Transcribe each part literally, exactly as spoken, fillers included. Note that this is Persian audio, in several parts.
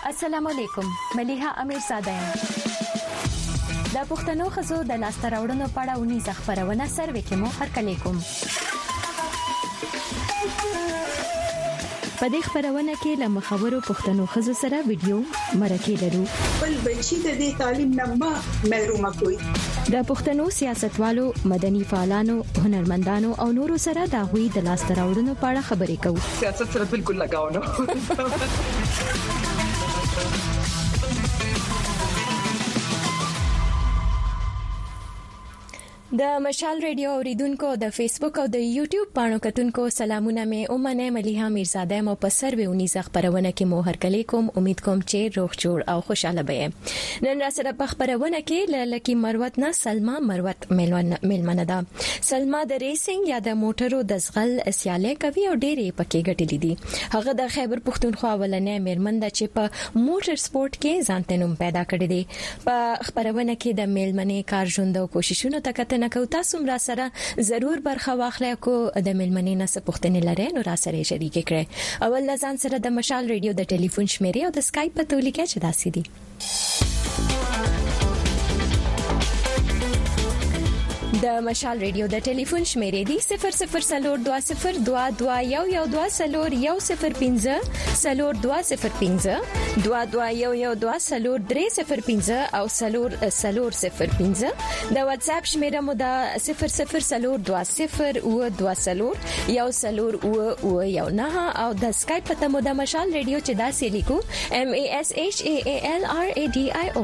السلام علیکم مليحه امیرزاده یم د پښتنو خزو د لاسته راوړنو په اړه ونی ځخپرونه سروې کې مو هرکلی کوم په دې خبرونه کې له مخاورو پښتنو خزو سره ویډیو مرکه لرو بل بچی د دې تعلیم نه محروم کوي د پښتنو سیاستوالو مدني فعالانو هنرمندانو او نورو سره د غوي د لاسته راوړنو په اړه خبرې کوو سیاست سره بالکل لگاو نه د مشال ریډیو اوریدونکو د فیسبوک او د یوټیوب پاڼو کتونکو سلامونه مې اومنه مليحه میرزاده مو په سروې ونی ځخپرونه کې مو هرکلی کوم امید کوم چې روغ جوړ او خوشاله به نن را سره په خبرونه کې لکه مروت نه سلمہ مروت ملمنه ده سلمہ د ریسینګ یا د موټرو د زغل سیاله کوي او ډېرې پکې ګټلې دي هغه د خیبر پښتونخوا ولنې میرمنده چې په موټر سپورت کې ځانته نوم پیدا کړی دی په خبرونه کې د میلمنې کار ژوند او کوششونو ته نکو تاسو را سره ضرور برخه واخلئ کو د ملمنې نه سپوښتنې لرئ نو را سره شریک کړئ اول لزان سره د مشال ریډیو د ټلیفون شمیرې او د اسکایپ په تولیکه چې داسې دي د مشال ریډیو د ټلیفون شمیرې دي صفر صفر صفر دو صفر دو دو یو یو دو صفر یو صفر پنځه صفر دو صفر پنځه دو دو یو یو دو صفر درې صفر پنځه او صفر صفر صفر پنځه د واتس اپ شمیره مو د صفر صفر صفر دو صفر او دو صفر یو صفر او او یو نه او د اسکایپ په مو د مشال ریډیو چې داسې لیکو ام ا اس اچ ا ال ار ا ډي آی او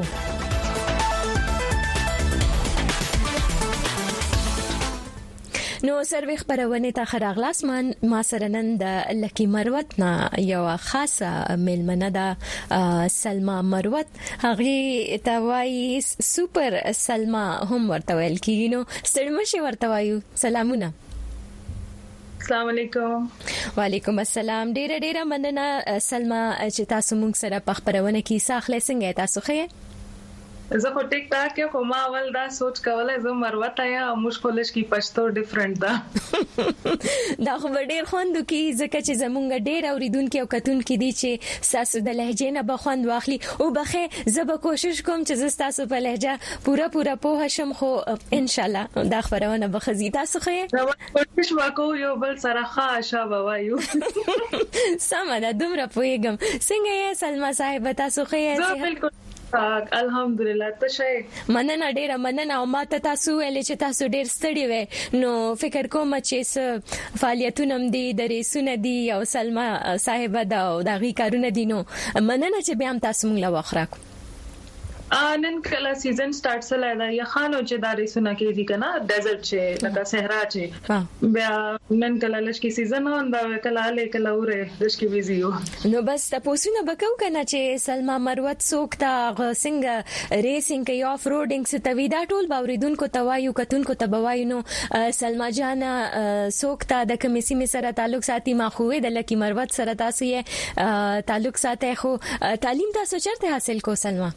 نو سروې خبرونه ته خراغلاس من ما سره نن د لکی مروت نه یو خاصه ملمنه ده سلمہ مروت هغه ته وایي سپر سلمہ هم ورته ویل کیږي نو ستړمشي ورته وایو سلامونه السلام علیکم وعلیکم السلام ډیره ډیره مننه سلمہ چې تاسو موږ سره په خبرونه کې ساخله څنګه تاسو خې زه په ټیک ټاک کې خو ما اول دا سوچ کوله زه مروت یا موږ کولج کې پښتو ډیفرنٹ ده دا خو ډېر خوند کوي ځکه چې زمونږ ډېر اوریدونکو او کتونکو دي چې ساسو د لهجې نه به خوند واخلي او بخې زه به کوشش کوم چې زه تاسو په لهجه پورا پورا پوه شم خو ان شاء الله دا خبرونه به خزي تاسو خې کوشش وکړو یو بل سره خاصه وایو سم ده دومره پوهیږم څنګه یې سلمہ صاحب تاسو خې زه بالکل الحمدلله ته شي مننه ډیره مننه او ما ته تاسو ویل چې تاسو ډیر ستړي وې نو فکر کوم چې فعالیتونه دي د ریسونه دي او سلمہ صاحب دا او دغه کارونه دي نو مننه چې بیا هم تاسو موږ لا واخراکو نن کله سیزن سٹارټ سره دا یا خانو چې دا ریسونه کې دي کنه ډیزرټ چې لکه صحرا چې بیا نن کله لشکې سیزن هوندا کله له کله وره لشکې ویزیو نو بس تاسو نه بکاو کنه چې سلمہ مروت سوکتا څنګه ریسینګ کې اف روډینګ ستوي دا ټول باوریدونکو توایو کتونکو تبوایو نو سلمہ جان سوکتا د کمیسي می سره تعلق ساتي ما خوې د لکی مروت سره تاسو یې تعلق ساتي خو تعلیم تاسو چرته حاصل کو سلمہ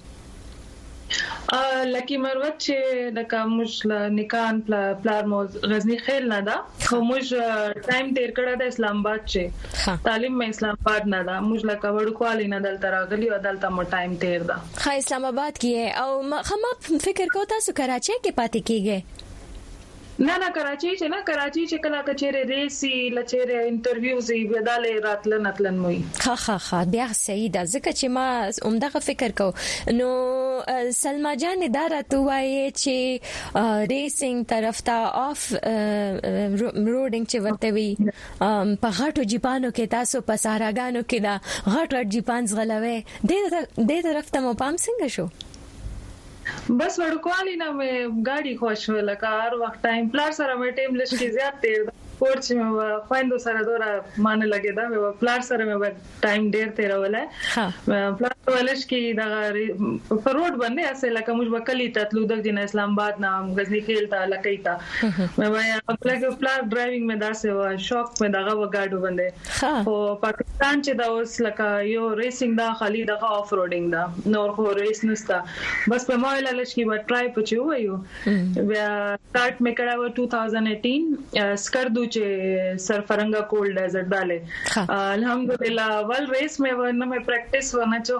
لکی مروت چې د کومش نکان پلار مو غزنی خیل نه دا خو موږ ټایم تیر کړه د اسلام آباد چې تعلیم مې اسلام آباد نه دا موږ لکه وړکوالي نه دلته راغلی او دلته مو ټایم تیر دا خا اسلام آباد کې او خما فکر کو تاسو کراچي کې پاتې کیږئ نه نه کراچي چې نه کراچي چې کله کچېره ریسي لچېره انټرویوز یې بداله راتلن اتلن موي خا خا خا بیا صحیح ده ځکه چې ما عمدغه فکر کو نو سلمہ جان اداره توای چې ریسینګ طرف ته اف روډینګ چې ورته وي په غټو جیپانو کې تاسو په ساراګانو کې دا غټ غټ جیپان زغلوي د دې طرف ته مو پام څنګه شو بس وړکوالی نه مې ګاډي خوښ ولا کار وخت ټایم پلار سره مې ټیم لشکې زیات تیر پورچ مې خويندو سره دورا مان لګی دا مې پلار سره مې ټایم ډیر تیر ولا پلار ولش کې دا فروډ باندې اسه لکه موږ وکلی تطلو د دین اسلام آباد نام غزنی خیل ته لکیتا مې وایا خپل پلار ډرایوینګ مې داسه وا شوق مې دغه وګاډو باندې او پاکستان چې دا اوس لکه یو ریسینګ دا خالي دغه اف روډینګ دا نور خو ریس نستا بس په ما لش کې و ټرای پچو وایو بیا سٹارټ مې کړه و two thousand eighteen سکردو چې سرفرنګا کولډ ډیزرټ داله الحمدلله ول ریس مې ونه مې پریکټیس ونه چې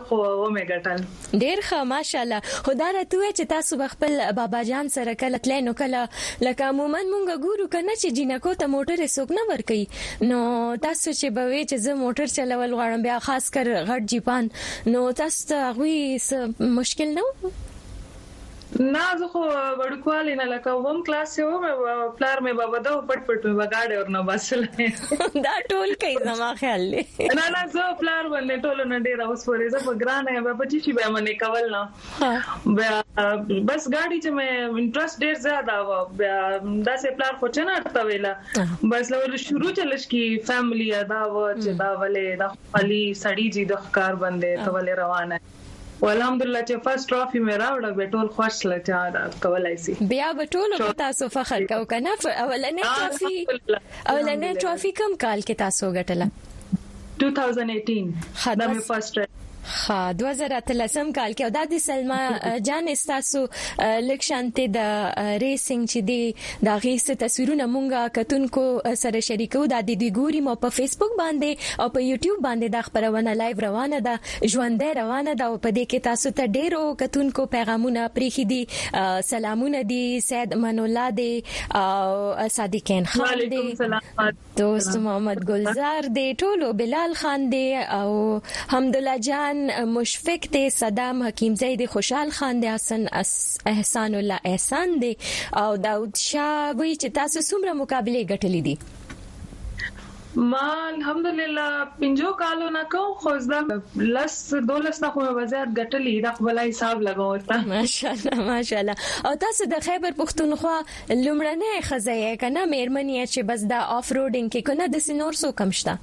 خو و مې ګټل. ډیر ښه ماشاءالله. خدای راته چې تاسو خپل بابا جان سره کله تلنو کله لکه عموما مونږ ګورو کنه چې جنکو ته موټر سوق نه ور کوي نو تاسو چې به وي چې زه موټر چلول غواړم بیا خاص کر غټ جیپان نو تاسو ته غوي مشکل نه و؟ نه زه خو وړکوالي نه لکه ووم کلاس یو مې پلار مې بابا دا پټ پټ مې وګاډه ورنه باسل دا ټول کوي زما خیال دی. نه نه زه پلار باندې ټول نه ډیر اوس پورې زه په ګرانه به پچی شي به منې کول نه بس ګاډي چې مې انټرست ډیر زیاده و دا سه پلار خو چنه اټه ویلا بس لور شروع چلش کی فیملی ادا و چې دا ولې د علي سړی جی د ښکار باندې ته ولې روانه والحمدلله چې فرست ټرافي مې راوړل به ټول خوش لته کولای شي بیا به ټول تاسو فخر کو کنه اولنې ټرافي اولنې ټرافي کوم کال کې تاسو ګټله؟ two thousand eighteen دا مې فرست ها دوه هزار اتلسم کال کې او د سلمہ جان استاسو لکشانته د ریسینګ چې دی دا غیسه تصویرونه مونږه کتونکو سره شریکو د دې ګوري مو په فیسبوک باندې او په یوټیوب باندې د خبرونه لایو روانه ده ژوندې روانه ده او په دې کې تاسو ته ډیرو کتونکو پیغامونه پریخي دي سلامونه دي سید من الله دی او صادقین خان دی دوست محمد گلزار دی ټولو بلال خان دی او حمدالله جان مشفق دی صدام حکیم زید خوشحال خان دی حسن احسان الله احسان دی او داود شاه وی چې تاسو څومره مقابله ګټلې دي؟ ما الحمدلله پنځو کالو نه کوم خو زه لس دولس نه خو وزارت ګټلې دا خپل حساب لګاوه ماشاءالله ماشاءالله او تاسو د خیبر پختونخوا لومړنۍ خزایې کنه مېرمنې چې بس دا اف روډینګ کې کنه د سينور سو کمشتا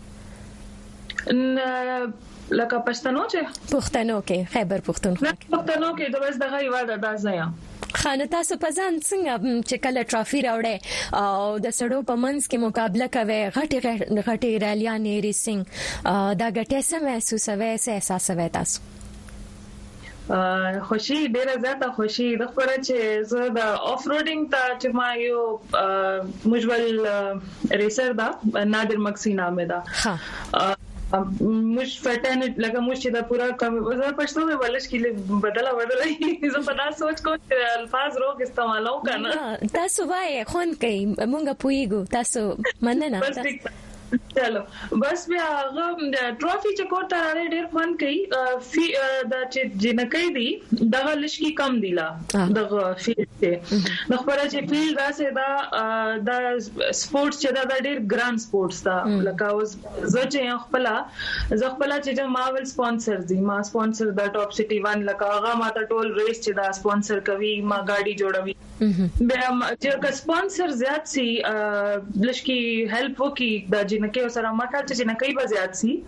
لکه پښتنو چې پښتنو کې خیبر پختونخوا پښتنو کې د بس دغه یو د دازیا خانه تاسو په ځان څنګه چې کله ټرافي راوړې او د سړو په منځ کې مقابله کوي غټي غټي ریلیانې ریسینګ دا غټه څه محسوسوي څه احساسوي تاسو؟ خوشي ډیره زیاته خوشي د خبره چې زه د اف روډینګ ته چې ما یو مجول ریسر دا نادر مکسی نامه دا ها مش فټن لکه مش چې دا پورا کم زه پښتو مې ولش کې بدلا بدلا زه په تاسو سوچ کوم چې الفاظ روغ استعمالو کنه تاسو وای خون کوي مونږه پویګو تاسو مننه چلو بس بیا هغه ټرافي چې کوته راړې ډېر فن کوي دا چې جنکې دي دغه لشکي کم دی لا دغه فیلډ ته د خبره چې فیلډ راسه دا د سپورتس چې دا ډېر ګران سپورتس دا لکه اوس زه چې خپل زه خپل چې ماول سپانسر دي ما سپانسر دا ټاپ سټي وان لکه هغه ما ته ټول ریس چې دا سپانسر کوي ما گاډي جوړوي بیا چې سپانسر زیات سي لشکي هیلپ وکي دا جنکې سره ما کار چې نه کوي به زیات سي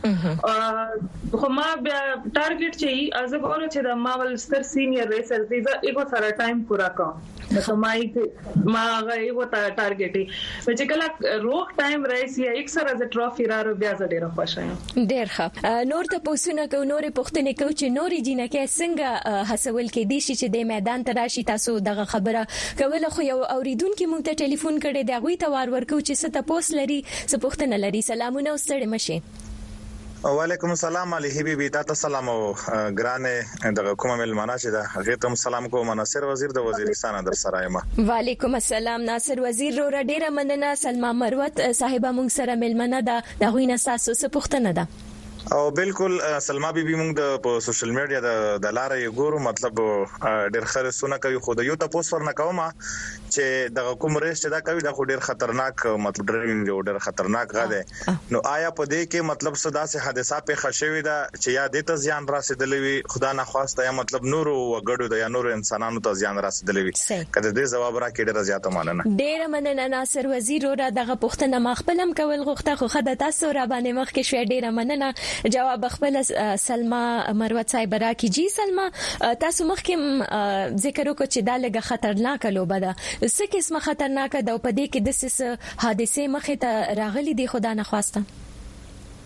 خو ما ټارګټ چې از غواړم چې د ماول ستر سینیئر ریسر دي زه یو سره ټایم پورا کوم نو ما ما غي وتا ټارګټ چې کله روغ ټایم راشي یک سره د ټرافي را بیا ډیره خوشاله ډیر ښه نور ته پوښتنه کو نورې پوښتنه کو چې نورې جنکې څنګه حسول کې دي چې د میدان ته راشي تاسو دغه خبره کوله خو یو اوریدونکو مونږ ته ټلیفون کړي دا غوي ته وار ورکو چې ست پوس لري څه پوښتنه لري سلامونه ستړي مشه وعلیکم السلام علی حبیبی تاسو سلام او ګرانه د کومه ملمانه چې دا هغه ته سلام کوم ناصر وزیر د وزیرستان در سره یم وعلیکم السلام ناصر وزیر رو ډیره مننه سلمہ مروت صاحبہ مونږ سره ملمنه ده د غوینه تاسو څه پوښتنه ده او بالکل سلمہ بیبي موږ د په سوشل میډیا د د لارې یو ګورو مطلب ډېر خرڅونه کوي خو د یو تاسو ورنه کومه چې د کوم ریس چې دا کوي دا ډېر خطرناک مطلب ډرایوینګ ډېر خطرناک غاده نو آیا په دې کې مطلب صدا سه حادثه په خښوي دا چې یا د ته زیان راسیدلې وي خدا نه خواسته یا مطلب نور وګړو د یا نور انسانانو ته زیان راسیدلې وي کله دې جواب راکې ډېر زیاته مننه ډېر مننه ناصر وزیر را دغه پښتنه مخبلم کول غوښته خو خدای تاسو را باندې مخ کې شوې ډېر مننه جواب خپل سلمہ مروت صاحب راکی جی سلمہ تاسو مخکې ذکر وکړو چې دا لږه خطرناک لوبه ده څه قسمه خطرناک ده او په دې کې د څه حادثه مخه ته راغلي دي خدا نه خواسته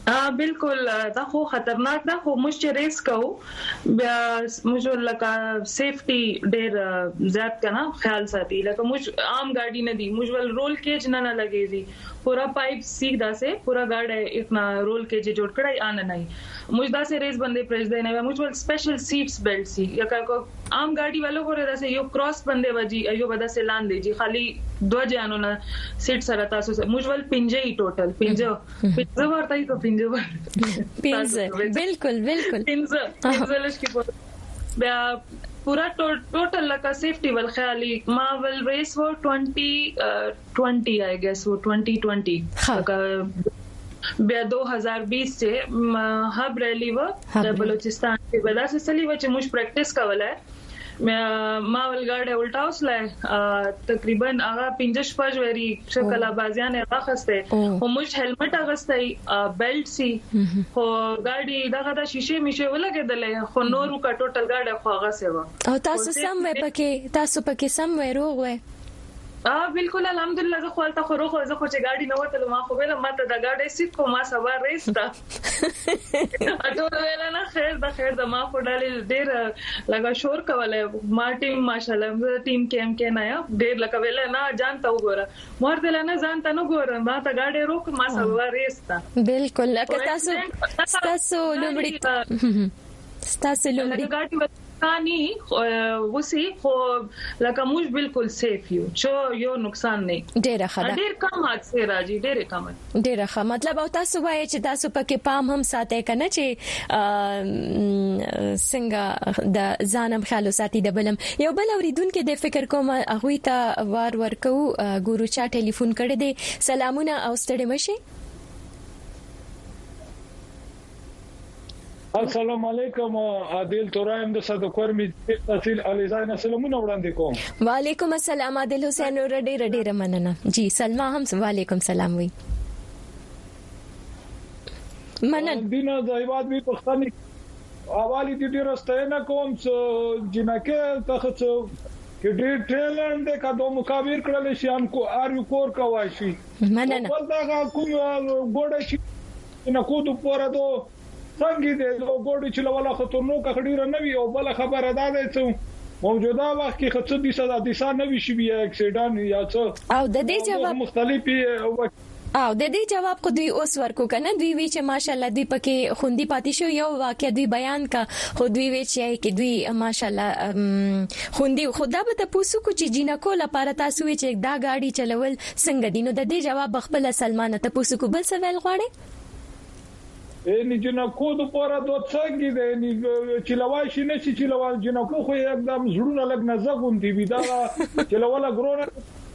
اه بالکل دا خو خطرناک ده، خو موږ چې ریس کوو بیا موږ لکه سیفټي ډېر زیات کنه خیال ساتي، لکه موږ عام ګاډي نه دي، موږ ول رول کېج نه نه لګېږي، पूरा पाइप सीधा से पूरा गाड़ा इतना रोल के जे जोड़ कड़ाई आना नहीं मुझदा से रेस बंदे प्रेस देने में मुझ स्पेशल सीट्स बेल्ट सी या को आम गाड़ी वालों को रेदा से यो क्रॉस बंदे बजी यो बदा से लान दे जी खाली दो जानो ना सीट सरता सो मुझ वाल पिंजे ही टोटल पिंजो पिंजो भरता ही तो पिंजो पिंजे बिल्कुल बिल्कुल पिंजो पिंजो लश्की बया पूरा टोटल लका सेफ्टी वाल ख्याली मावल रेस वो ट्वेंटी ट्वेंटी आई गेस वो ट्वेंटी ट्वेंटी लका बे दो हज़ार बीस से हब रैली वो बलूचिस्तान के बदा से चली वो मुझ प्रैक्टिस का वाला है मावल गाड़े उल्टा उसलाय तकरीबन आगा पिंजश पज वेरी शक्ल बाजियां ने राखस्ते वो मुझ हेलमेट अगस्ताई बेल्ट सी हो गाड़ी दागा दा शीशे मिशे लगे दले हो नोरू का टोटल गाड़े खवागा से वा او تاسو سم وې پکې تاسو پکې سم وې روغ وې اه بالکل الحمدلله زه خپل ته خو روغ زه خو چې गाड़ी نه وته ما خو ویل ماته دا गाड़ी سیټ کو ما سوار ریستا اټول ویل نه خیر دا خیر دا ما خو ډالې ډېر لگا شور کوله ما ټیم ماشاءالله ټیم کېم کې نه ډېر لکه ویل نه جانتا وګوره مور دل نه ځانته نو ګوره ما ته गाड़ी روغ ما سوار ریستا بالکل لکه تاسو تاسو لومړی تاسو لومړی गाड़ी کانی وسی خو لکه موږ بالکل سیف یو چې یو نقصان نه ډیره ښه ډیر کم حادثه راځي ډیر کم ډیره ښه مطلب او تاسو وایي چې تاسو پکې پام هم ساتي کنه چې څنګه د ځانم خیال ساتي د بلم یو بل اوریدونکو د فکر کوم هغه ته وار ورکو ګورو چا ټلیفون کړی دی سلامونه او ستړي مشي السلام علیکم عادل تورایم د صدقور می تحصیل الیزاین سلامونه وړاندې کوم وعلیکم السلام عادل حسین اور ډېر ډېر مننه جی سلمہ هم وعلیکم سلام وی منن بنا د ایواد می پښتني حوالی دي ډېر ستاینه کوم چې جنکه تخص کې ډېر ټیلنټ د کډو مقابل کړل شي ان کو ار یو کور کوي شي مننه ولدا کوم ګوډه شي نه کو د پوره دو څنګه دې نو ګوډي چې لولا خطرناک خډيره نه وي او بل خبره ده چې موجوده وخت کې خصوصي دي صدا دي سان نه وي شي بیا اکسیډنټ یا څه او د دې جواب مختلفي او د دې جواب خو دوی اوس ورکو کنه دوی وی چې ماشالله دوی پکې خوندي پاتې شو یو واقع دوی بیان کا خو دوی وی چې کې دوی ماشالله خوندي خدا به تاسو کو چې جنکو لپاره تاسو وی چې دا گاډي چلول څنګه دینو د دې جواب خپل سلمانه تاسو کو بل څه ویل غواړي ان جنکو د پوره دوه څنګه دي ان چلوای شي نشي چلوال جنکو خو एकदम زړونه لګ نه زغون دي بيدا چلواله ګرونه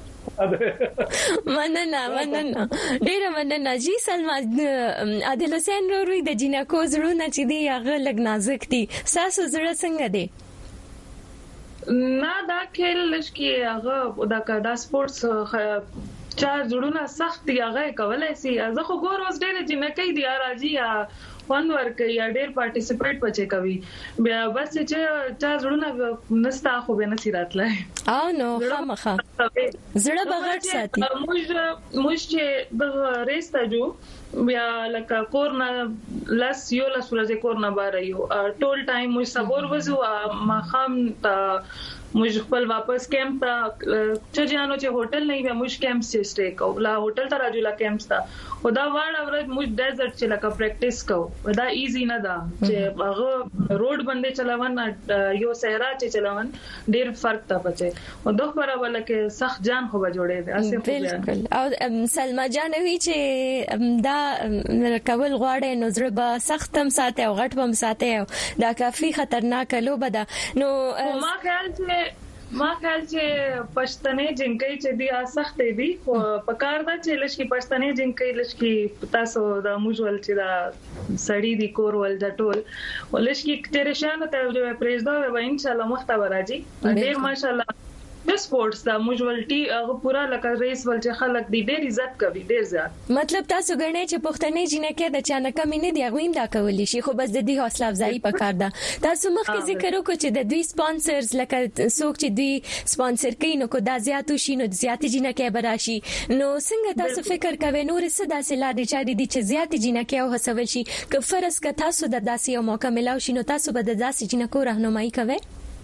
مننه مننه ډیر مننه جی سلمہ عادل حسین روي د جنکو زړونه چې دی هغه لګ نازک دي ساسو زړه څنګه دي نه دا کېل لشکي هغه دا کا دا سپورتس چار جوړونه سخت دی هغه کولای شي زه خو ګور اوس ډېر جنکې دی راځي یا فن ورک یا ډېر پارټیسیپیټ پچې کوي بیا بس چې چا جوړونه نستا خو به نسی راتلای او نو خامخه زړه بغټ ساتي موږ موږ چې د ریس ته جو بیا لکه کورنا لاس یو لاس ورځې کورنا بار یو ټول ټایم موږ صبر وځو ما خام ته موږ خپل واپس کیمپ ته چې جانو چې هوټل نه وي موږ کیمپ کې سټے کوو لا هوټل ته راځو لا کیمپ ته خدا واړه ورځ موږ ډیزرټ چې لکه پریکټیس کوو دا ایزی نه ده چې هغه روډ باندې چلاون یو صحرا چې چلاون ډیر فرق تا پچې او دوه پر اوله کې سخت جان خو به جوړې ده اسه بالکل او سلمہ جان وی چې دا کول غواړي نو زړه به سختم ساتي او غټ بم ساتي دا کافي خطرناک لوبه ده نو ما خیال چې ما خیال چې پښتنې جنکې چې دی سخت دی خو پکار دا چې لشکي پښتنې جنکې لشکي تاسو د موجول چې دا سړی دی کور ول د ټول ولشکي تیرې شان ته پرېږدو به ان شاء الله مختبر راځي ډېر ماشاءالله سپورتس دا موجولټي هغه پورا لکه ریس ول چې خلک دی ډېر عزت کوي ډېر زیات. مطلب تاسو غنئ چې پښتنې جنکه د چانه کم نه دی غویم دا کولی شي خو بس د دې حوصله افزایی پکار ده. تاسو مخکې ذکر وکړو چې د دوی سپانسرز لکه څوک چې دوی سپانسر کوي نو کو دا زیاتو شي نو زیات جنکه براشي نو څنګه تاسو فکر کوئ نور څه داسې لارې چارې دي چې زیات جنکه او هڅول شي که فرض ک تاسو د داسې یو موقع ملاو شي نو تاسو به د داسې جنکو راهنمایي کوئ؟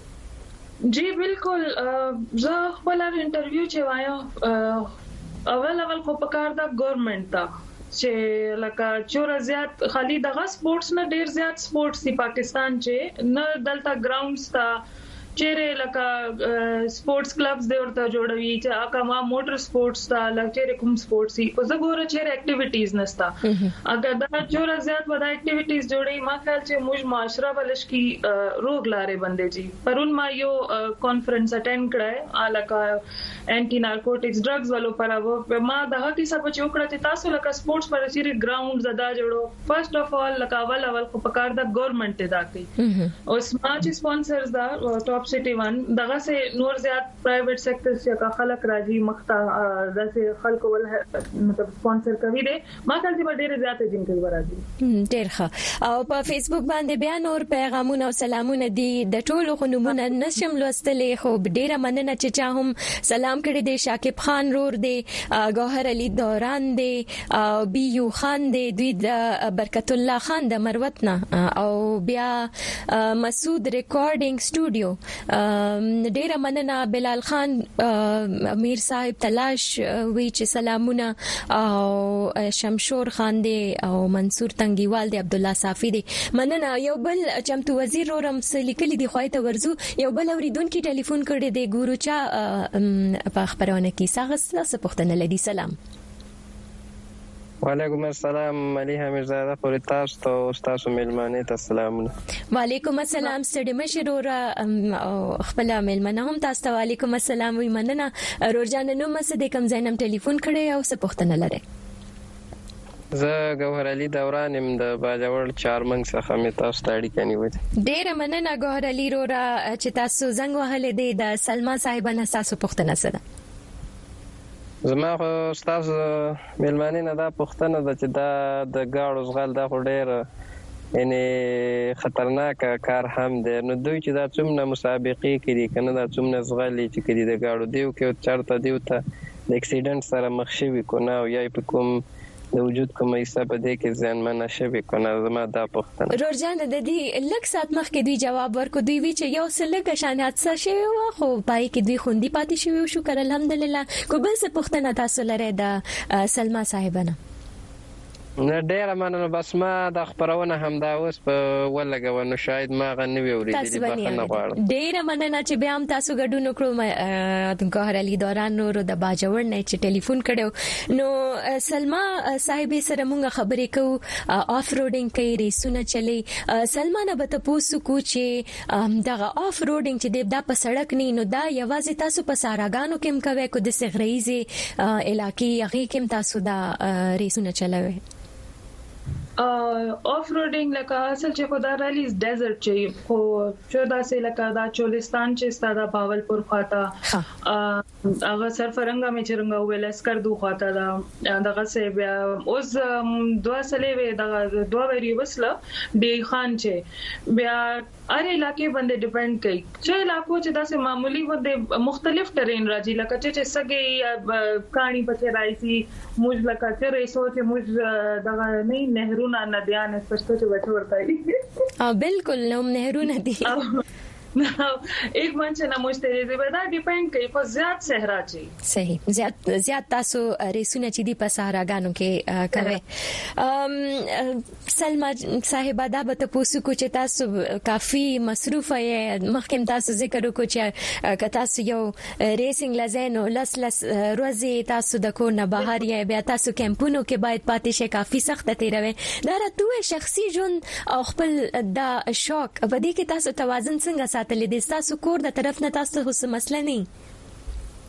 جی بالکل زه خپل انټرویو چې وایم اول اول خو پکار دا ګورنمنت ته چې لکه چور زیات خالي دغه سپورتس نه ډیر زیات سپورتس دی پاکستان چې نه دلته ګراوندز تا چیرې لکه سپورتس کلبز دی ورته جوړوي چې اکما موټر سپورتس تا لکه کوم سپورتس ای او زګوره چیرې اکټیویټیز نستا اگر دا چور زیات ودا اکټیویټیز جوړي ما خیال چې موږ معاشره بلش کی روغ لارې بندې جی پرون ما یو کانفرنس اټینډ کړای الکا انټي نارکوټکس ډرګز والو پر ما دغه کیسه په چوکړه چې تاسو لکه سپورتس پر چیرې ګراوند زدا جوړو فرست اف اول لکه اول اول خو پکار دا ګورنمنت ته دا کوي او سماج سپانسرز دا ټاپ سټي ون دغه سه نور زیات پرایویټ سېکټر چې خلک راځي مخته داسې خلکو ول مطلب سپانسر کوي دي ما کله چې ډېر زیات دین کوي راځي ډېر ښه او په فیسبوک باندې بیا نور پیغامونه او سلامونه دي د ټولو خنومونه نشم لوستلې خو ډېر مننه چې چا هم سلام کړی دی. شاکب خان رور دی ګوهر علي دوران دی او بي یو خان دی دوی د برکت الله خان د مروتنا او بیا مسعود ریکارډینګ سټوډیو ډیره مننه بلال خان امیر صاحب تلاش وی چې سلامونه او شمشور خان دی او منصور تنگیوال دی عبد الله صافی دی مننه. یو بل چمتو وزیر رورم سلیکلی دی خوایته ورزو یو بل اوریدونکو ټلیفون کړی دی ګورو چا په خبرونه کې ساغه څه پوښتنه لدی. سلام وعلیکم السلام ملیحه میرزاده پوری تاسو ته استاد ملمانه ته سلامونه. وعلیکم السلام ستړي مشرور خپل ملمنه هم تاسو ته وعلیکم السلام وی مننه. رورجان نو مسه د کم زینم ټلیفون کړی او څه پوښتنه لري؟ زه ګوهر علي دوران يم د باجوړ چارمنګ څخه مې تاسو ته اړیکه نیولې. ډېر مننه ګوهر علي رورا چې تاسو زنګ وهلې دی د سلما صاحبانه تاسو پوښتنه سره. زما خو استاد ملمانه نه دا پښتنه د چې دا د گاړو زغال دا خو ډېر یعنی خطرناک کار هم دی نو دوی چې دا څومره مسابقې کوي کنه دا څومره زغالي چې کوي د گاړو دیو کې چرته دیو ته د اکسیډنټ سره مخ شوی کو نه یا په کوم د وجود کومه حصہ په دې کې ځان منه شوی کو نه زما دا پښتنه. رورجان د دې لک سات مخ کې دوی جواب ورکو دوی وی چې یو څه لګ شانات څه شوی و خو پای کې دوی خوندي پاتې شوی او شکر الحمدلله. کو بل څه پښتنه تاسو لري د سلما صاحبانه؟ نه ډېر مننه بس ما د خبرونه هم دا اوس په ولګو نو شاید ما غنوي اوریدلی بخنه غواړم. ډېر مننه چې بیا هم تاسو ګډون وکړو د ګوهر علي دوران نور د باجوړ نه چې ټلیفون کړو نو سلما صاحب سره مونږ خبرې کوو اف روډینګ کوي ریسونه چلی. سلما نه به تاسو کو چې دغه اف روډینګ چې د په سړک نه نو دا یوازې تاسو په ساراګانو کې کوي کو د سغریزي علاقې هغه کې تاسو دا ریسونه چلوي؟ اف روډینګ لکه اصل چې خو دا ریلیز ډیزرټ چې خو چودا سه لکه دا چولستان چې ستاده باولپور خواته هغه سرفرنګا مې چرنګا ویلس کر دوه خواته دا دغه سه بیا اوس دوه سلې وې دغه دوه وری وسله بی خان چې بیا اره علاقې باندې ډیپند کوي چې علاقو چې داسې معمولی و مختلف ټرین راځي لکه چې سګي کہانی پته راځي موږ لکه چې ریسو چې موږ دغه نه نهرونه ندیان سپشتو چې وټ ورتای اه بالکل نو نهرونه دي ایک منچه نه مشتری دی دا ډیپند کوي په زیات صحرا چی صحیح زیات زیات تاسو ریسونه چې دی په صحراګانو کې کوي. ام سلما صاحب دا به تاسو کو چې تاسو کافي مصروف یې مخکې تاسو ذکر وکړو چې ک تاسو یو ریسینګ لزینو لس لس ورځې تاسو د کور نه بهر یې بیا تاسو کمپونو کې باید پاتې شي کافي سخت تیروي دا راته شخصي ژوند او خپل دا شوق په دې کې تاسو توازن څنګه ساتلې د تاسو کور د طرف نه تاسو هیڅ مسله نه؟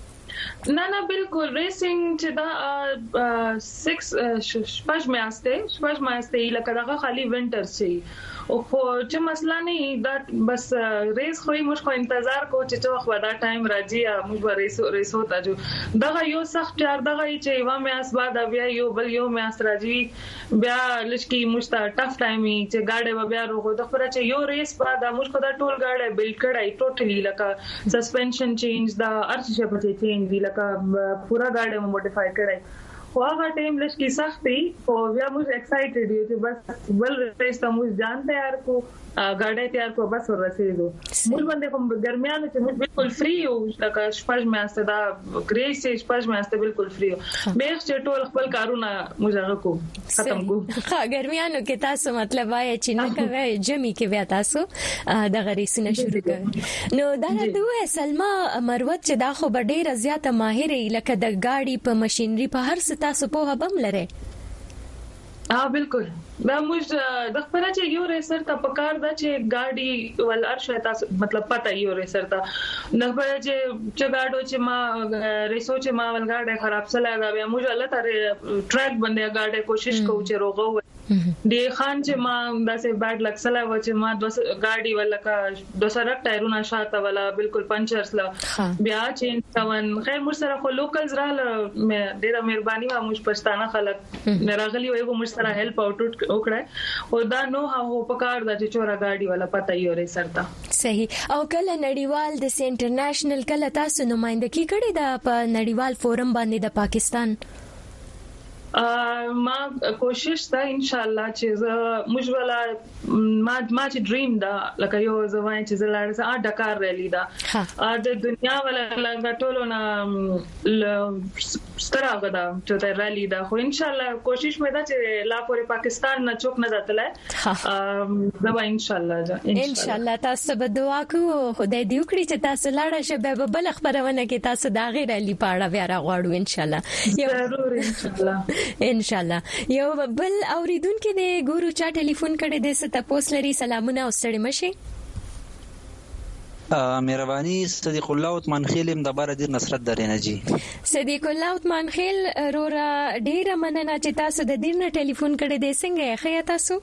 نه نه بالکل ریسینګ چې دا سکس شپږ میاشتې شپږ میاشتې لکه دا خالي وینټر شي او خو چې مسله نه دا بس ریس خو موږ خو انتظار کو چې څو وخت دا ټایم راځي موږ به ریس ریس وتا جو دا یو سخت چار دا چې یو میاس بعد بیا یو بل یو میاس راځي بیا لشکي مشتا ټف ټایم چې گاډي بیا روغو د خبره چې یو ریس بعد موږ خو دا ټول گاډي بلډ کړای ټوټلی لکه سسپنشن چینج دا ارچ په چینج دی لکه پورا گاډي موډیفای کړای خو هغه ټیم لشکي سختي او بیا موږ ایکسایټډ یو چې بس بل ریس ته موږ ځان تیار کو गाड़ी तैयार को बस ورسېدو موږ باندې کوم ګرمیانو چې موږ بالکل فری یو لکه شپږ میاشتې دا ګریس شپږ میاشتې بالکل فری یو به چې ټول خپل کارونه موږ هغه کو ختم کو ها ګرمیانو کې تاسو مطلب وایي چې نه کوي جمی کې بیا تاسو د غریسونه شروع کړئ نو دا دوه سلمہ مروت چې دا خو ډېر زیاته ماهر لکه د گاډي په ماشينري په هر څه تاسو په هبم لره ها بالکل دا موږ د خپل چې یو ریسر ته پکار دا چې گاډي ول ارشه تاسو مطلب پته یو ریسر ته د خپل چې چې گاډو چې ما ریسو چې ما ول گاډي خراب سره دا بیا موږ الله تعالی ټریک باندې گاډي کوشش کوو چې روغو دی خان چې ما داسې بیډ لک سره و چې ما د گاډي ولکه د سره ټایرونه شاته ولا بالکل پنچرز لا بیا چینج کوون خیر موږ سره خو لوکلز را ډیره مهرباني ما موږ پښتانه خلک راغلي وي موږ سره هیلپ اوټ وکړه او دا نو هغه پکار د چورا گاډي ولا پته یو ریسر تا صحیح او کله نړیوال د انټرنیشنل کله تاسو نمائندګي کړې ده په نړیوال فورم باندې د پاکستان ما کوشش دا ان شاء الله چې موږ ولا ما ما چې ډریم دا لکه یو ځوان چې زلاړ سره ډکار ریلی دا د دنیا ولا لګټولو نه ستره غدا چې ریلی دا خو ان شاء الله کوشش مې دا چې لا پورې پاکستان نه چوک نه ځاتله دا ان شاء الله ان شاء الله تاسو به دعا کوو خدای دې وکړي چې تاسو لاړ شئ به بل خبرونه کې تاسو دا غیر ریلی پاړه بیا راغواړو ان شاء الله ضرور ان شاء الله ان شاء الله یو بل اوریدونکو د ګورو چا ټلیفون کړي د ست پوس لري سلامونه او ستړي مشي مهرباني صدیق الله عثمان خیل د بار د نصرت درنه جی صدیق الله عثمان خیل رورا ډیره مننه چې تاسو د دې نه ټلیفون کړي د څنګه خیا تاسو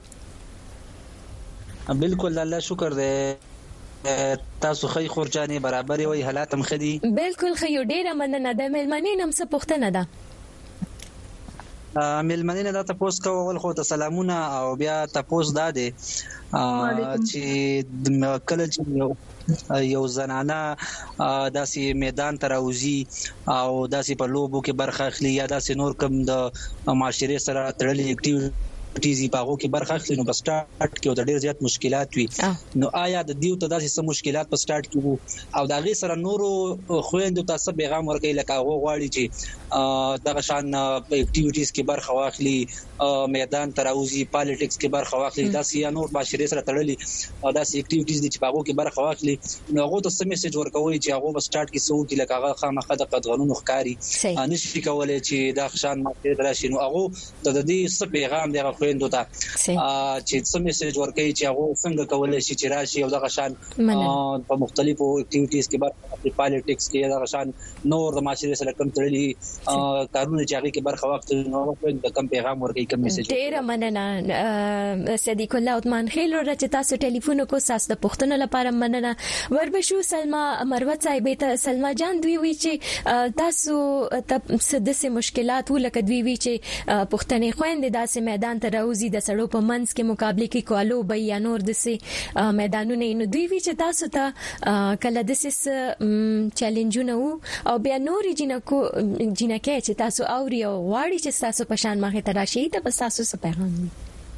بالکل الله شکر دې تاسو خی خورجاني برابر وي حالات هم خدي بالکل خیو ډیره مننه د ملمنې نم څه پوښتنه ده ملمنې دا تاسو کوول خو ته سلامونه او بیا تاسو داده چې کله چې یو زنانه داسې میدان ته راوځي او داسې په لوبو کې برخه اخلي یا داسې نور کوم د معاشري سره تړلې اکټیویټیز په هغه کې برخه اخلي نو په سٹارټ کې د ډېر زیات مشکلات وي نو آیا د دیو ته داسې سم مشکلات په سٹارټ کې او دا غي سره نورو خويندو تاسو پیغام ورکړي لکه هغه غواړي چې دغه شان اکټیویټیز کې برخه واخلي میدان ته راوځي پالیټکس کې برخه واخلي داسې یا نور معاشري سره تړلې او داسې اکټیویټیز دي چې په هغه کې برخه واخلي نو هغه ته سم میسج ورکوي چې هغه په سٹارټ کې سو کې لکه هغه خامخا د قانون ښکاری نشي کولای چې دا شان ماته راشي نو هغه د دې څه پیغام دی خويندو ته چې څه میسج ورکړي چې هغه څنګه کولای شي چې راشي او دغه شان په مختلفو اکټیویټیز کې برخه پالیټکس کې دغه شان نور د معاشري سره کوم تړلي کارونه چې هغه کې برخه واخلي نو د کوم پیغام ورکړي کوم میسج ډیر مننه صدیق الله عثمان خیل ور چې تاسو ټلیفون کو ساس د پښتنو لپاره مننه وربشو سلمہ مروت صاحب ته سلمہ جان دوی وی چې تاسو د څه مشکلات ولکه دوی وی چې پښتنې خويندې داسې میدان ته راوځي د سړو په منځ کې مقابله کې کولو به یا نور د سي میدانونه نو دوی وی چې تاسو ته کله د سس چیلنجونه او بیا نور جنکو جنکه چې تاسو اوري او واړی چې تاسو په شان ماخه تراشي ته بس تاسو څه پیغام دي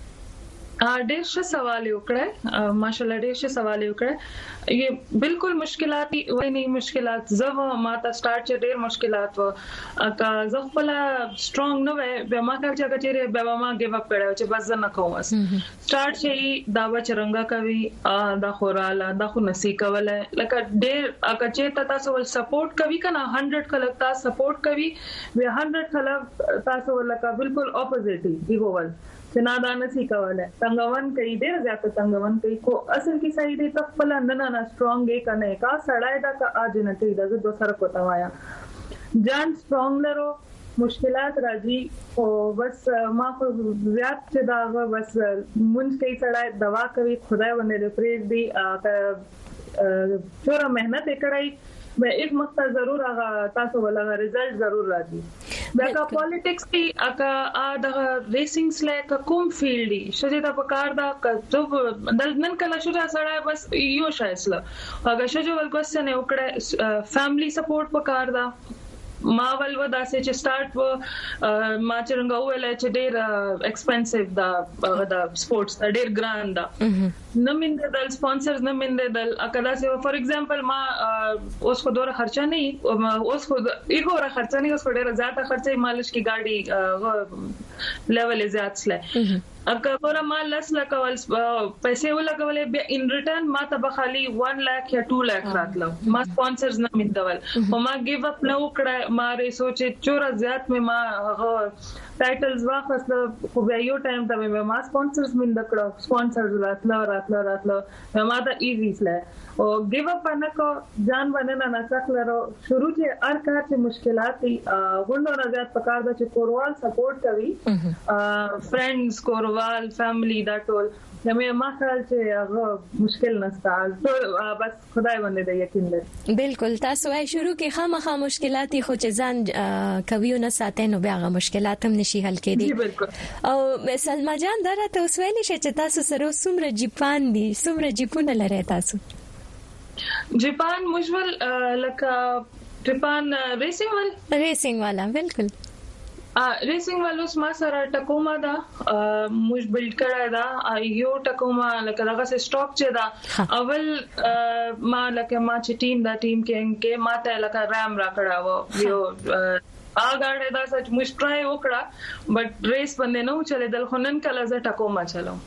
ډېر ښه سوال وکړه ماشاءالله ډېر ښه سوال وکړه یہ بالکل مشکلات وای نه مشکلات زه ما ته سٹارټ چې ډېر مشکلات و کا زه خپل سترونګ نه وای به ما کله چې چیرې به ما ګیو اپ کړو چې بس نه کوم سٹارټ چې دا و چرنګا کوي دا خوراله دا خو نسی کوله لکه ډېر اګه چې تاسو ول سپورټ کوي کنه هندرد کله تاسو سپورټ کوي به هندرد کله تاسو لکه بالکل اپوزیټ دی وول چې نه دا نسی کوله څنګهون کوي ډېر زیات څنګهون کوي کو اصل کې صحیح دی خپل نه نه سترونګ یې کنه کا سړای دا کا اج نه ته د دوه سره کوتا وایا جان سترونګ لرو مشکلات راځي او بس ما خو زیات چې دا بس مونږ کې سړی دوا کوي خدای باندې پریز دی پورا مهنت کړی به ایک مقطع ضرور هغه تاسو ولغه رزلټ ضرور راځي دا کا پالیټکس کې اګه دا ریسینګ سلیک کوم فیلډ دی شته دا پکار دا چې دل نن کله شو سړی بس یو شایسله اګه شجو ول کوېسچن وکړه فیملی سپورټ پکار دا ما ول ودا چې سٹارټ و ما چرنګ ویل چې ډېر ایکسپنسیو دا دا سپورټس ډېر ګران دا نمینده دل سپانسرز نمینده دل اکدا سے فار ایگزامپل ما اوس کو دوره خرچه نه اوس کو ایګو را خرچه نه اوس کو ډېر زیاته خرچه مالش کی گاډي لیول زیات سله اګه ګوره ما لس لکول پیسې ولګولې بیا ان ریټرن ما ته بخالي one lakh یا two lakh راتلو ما سپانسرز نه مندول او ما ګیو اپ نو کړه ما ری سوچې چور زیات مې ما ټایټلز واخصله خو بیا یو ټایم ته مې ما سپانسرز مند کړه سپانسرز راتلو راتلو راتلو ما ته ایزی سله او ګیو اپ نه کو ځان باندې نه نڅکلو شروع چې ار کار چې مشکلات دي غونډه نه زیات پکار دا چې کوروال سپورټ کوي فرندز کوروال فیملی دا ټول مې ما خیال چې هغه مشکل نشته ټول بس خدای باندې د یقین لري بالکل تاسو وايي شروع کې خامخا مشکلات خو چې ځان کوي نه ساتي نو بیا هغه مشکلات هم نشي حل کېدي او سلمہ جان دا راته وسویلی چې تاسو سره څومره جیپان دي څومره جیپونه لري تاسو جاپان مجول لکه جاپان ریسینګ ول ریسینګ والا بالکل ا ریسینګ والو ما سره ټکوما دا موږ بلډ کړه دا یو ټکوما لکه دا څه سټاک چې دا اول ما لکه ما چې ټیم دا ټیم کې کې ما ته لکه رام را کړه و یو اګاړه دا سچ موږ ټرای وکړه بټ ریس باندې نو چلے دل خنن کله ز ټکوما چلو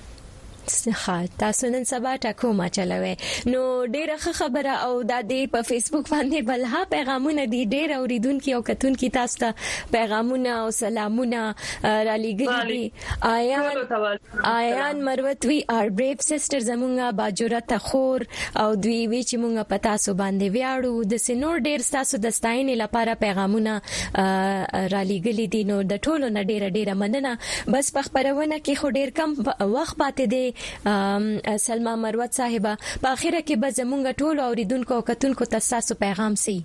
ښه تاسو نن سبا ټکوما چلوي نو ډیره خبره او د دې په فیسبوک باندې بلها پیغامونه دي ډیره اوریدونکو او کتونکو تاسو ته پیغامونه او سلامونه را لګي دي آیان آیان مروتوی ار بریف سسټر زمونږه باجرته خور او دوی وی چې مونږه پتا سو باندې ویاړو د سينور ډیر تاسو د ستاینې لپاره پیغامونه را لګي دي نو د ټولو نه ډیره ډیره مننه بس په خبرونه کې خو ډیر کم وخت پاتې دی سلمہ مروت صاحبہ په اخره کې به زمونږ ټول اوریدونکو او کتونکو ته تاسو پیغام سي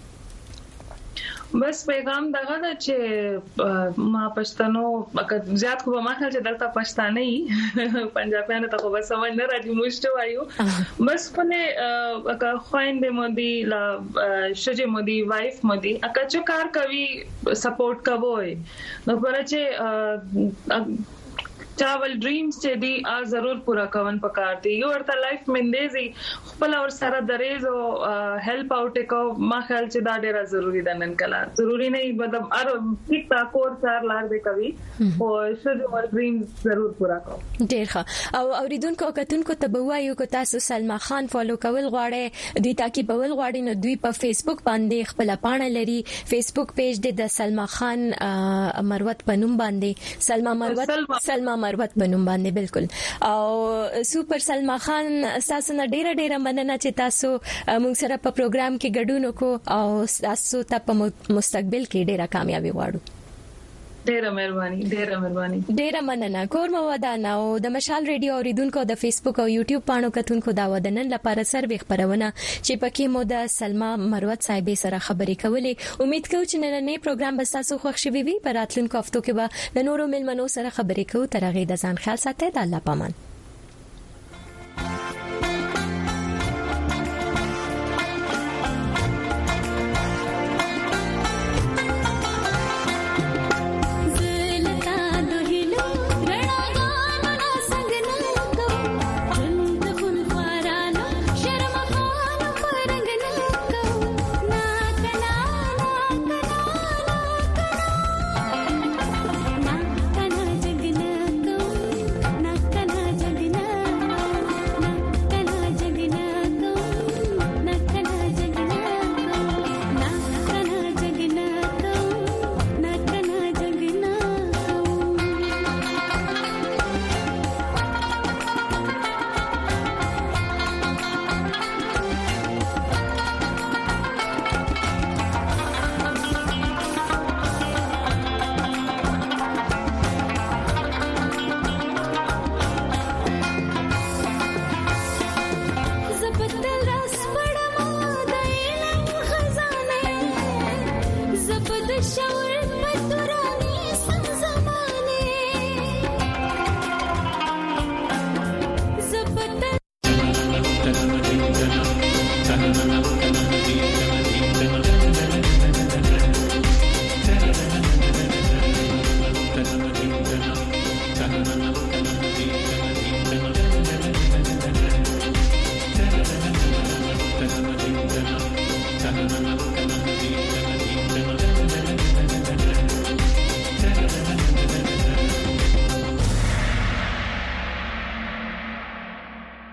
بس پیغام دغه دا چې ما پښتنو اګه زیات خو ما خل چې دلته پښتانه ای پنجابیانو ته خو بس سمجھ نه راځي مشته وایو بس په اګه خويندې مودي لا شجه مودي وایف مودي اګه چې کار کوي سپورټ کوي نو پرچه چاول ډریمز چې دی ا ضرور پورا کون پکار دی یو ورته لایف مندېزي خپل اور سره دریز او هیلپ اوټ کو ما خیال چې دا ډیره ضروری ده نن کله ضروری نه مطلب ار ټیک تا کور سره لار دی کوي او شجو ډریمز ضرور پورا کو ډیر ښه او اوریدونکو کتونکو ته بوایو کو تاسو سلمہ خان فالو کول غواړئ دوی تاکي بول غواړي نو دوی په فیسبوک باندې خپل پاڼه لري فیسبوک پیج دی د سلمہ خان مروت پنوم باندې سلمہ مروت سلمہ مروت بنوم باندې بالکل او سپر سلمہ خان تاسو نه ډیره ډیره مننه چې تاسو موږ سره په پروګرام کې ګډون وکړو او تاسو ته په مستقبل کې ډیره کامیابی غواړو ډیره مهرباني ډیره مهرباني ډیره مننه کور مو ودانه او د مشال ریډیو اوریدونکو د فیسبوک او یوټیوب پاڼو کتونکو دا ودنن لپاره سروي خبرونه چې پکې مو د سلمہ مروت صاحب سره خبرې کولې امید کوم چې نن نه پروګرام به تاسو خوښ شي وي په راتلونکو هفتو کې به د نورو ملمنو سره خبرې کوو تر هغه د ځان خیال ساتئ د الله پامان na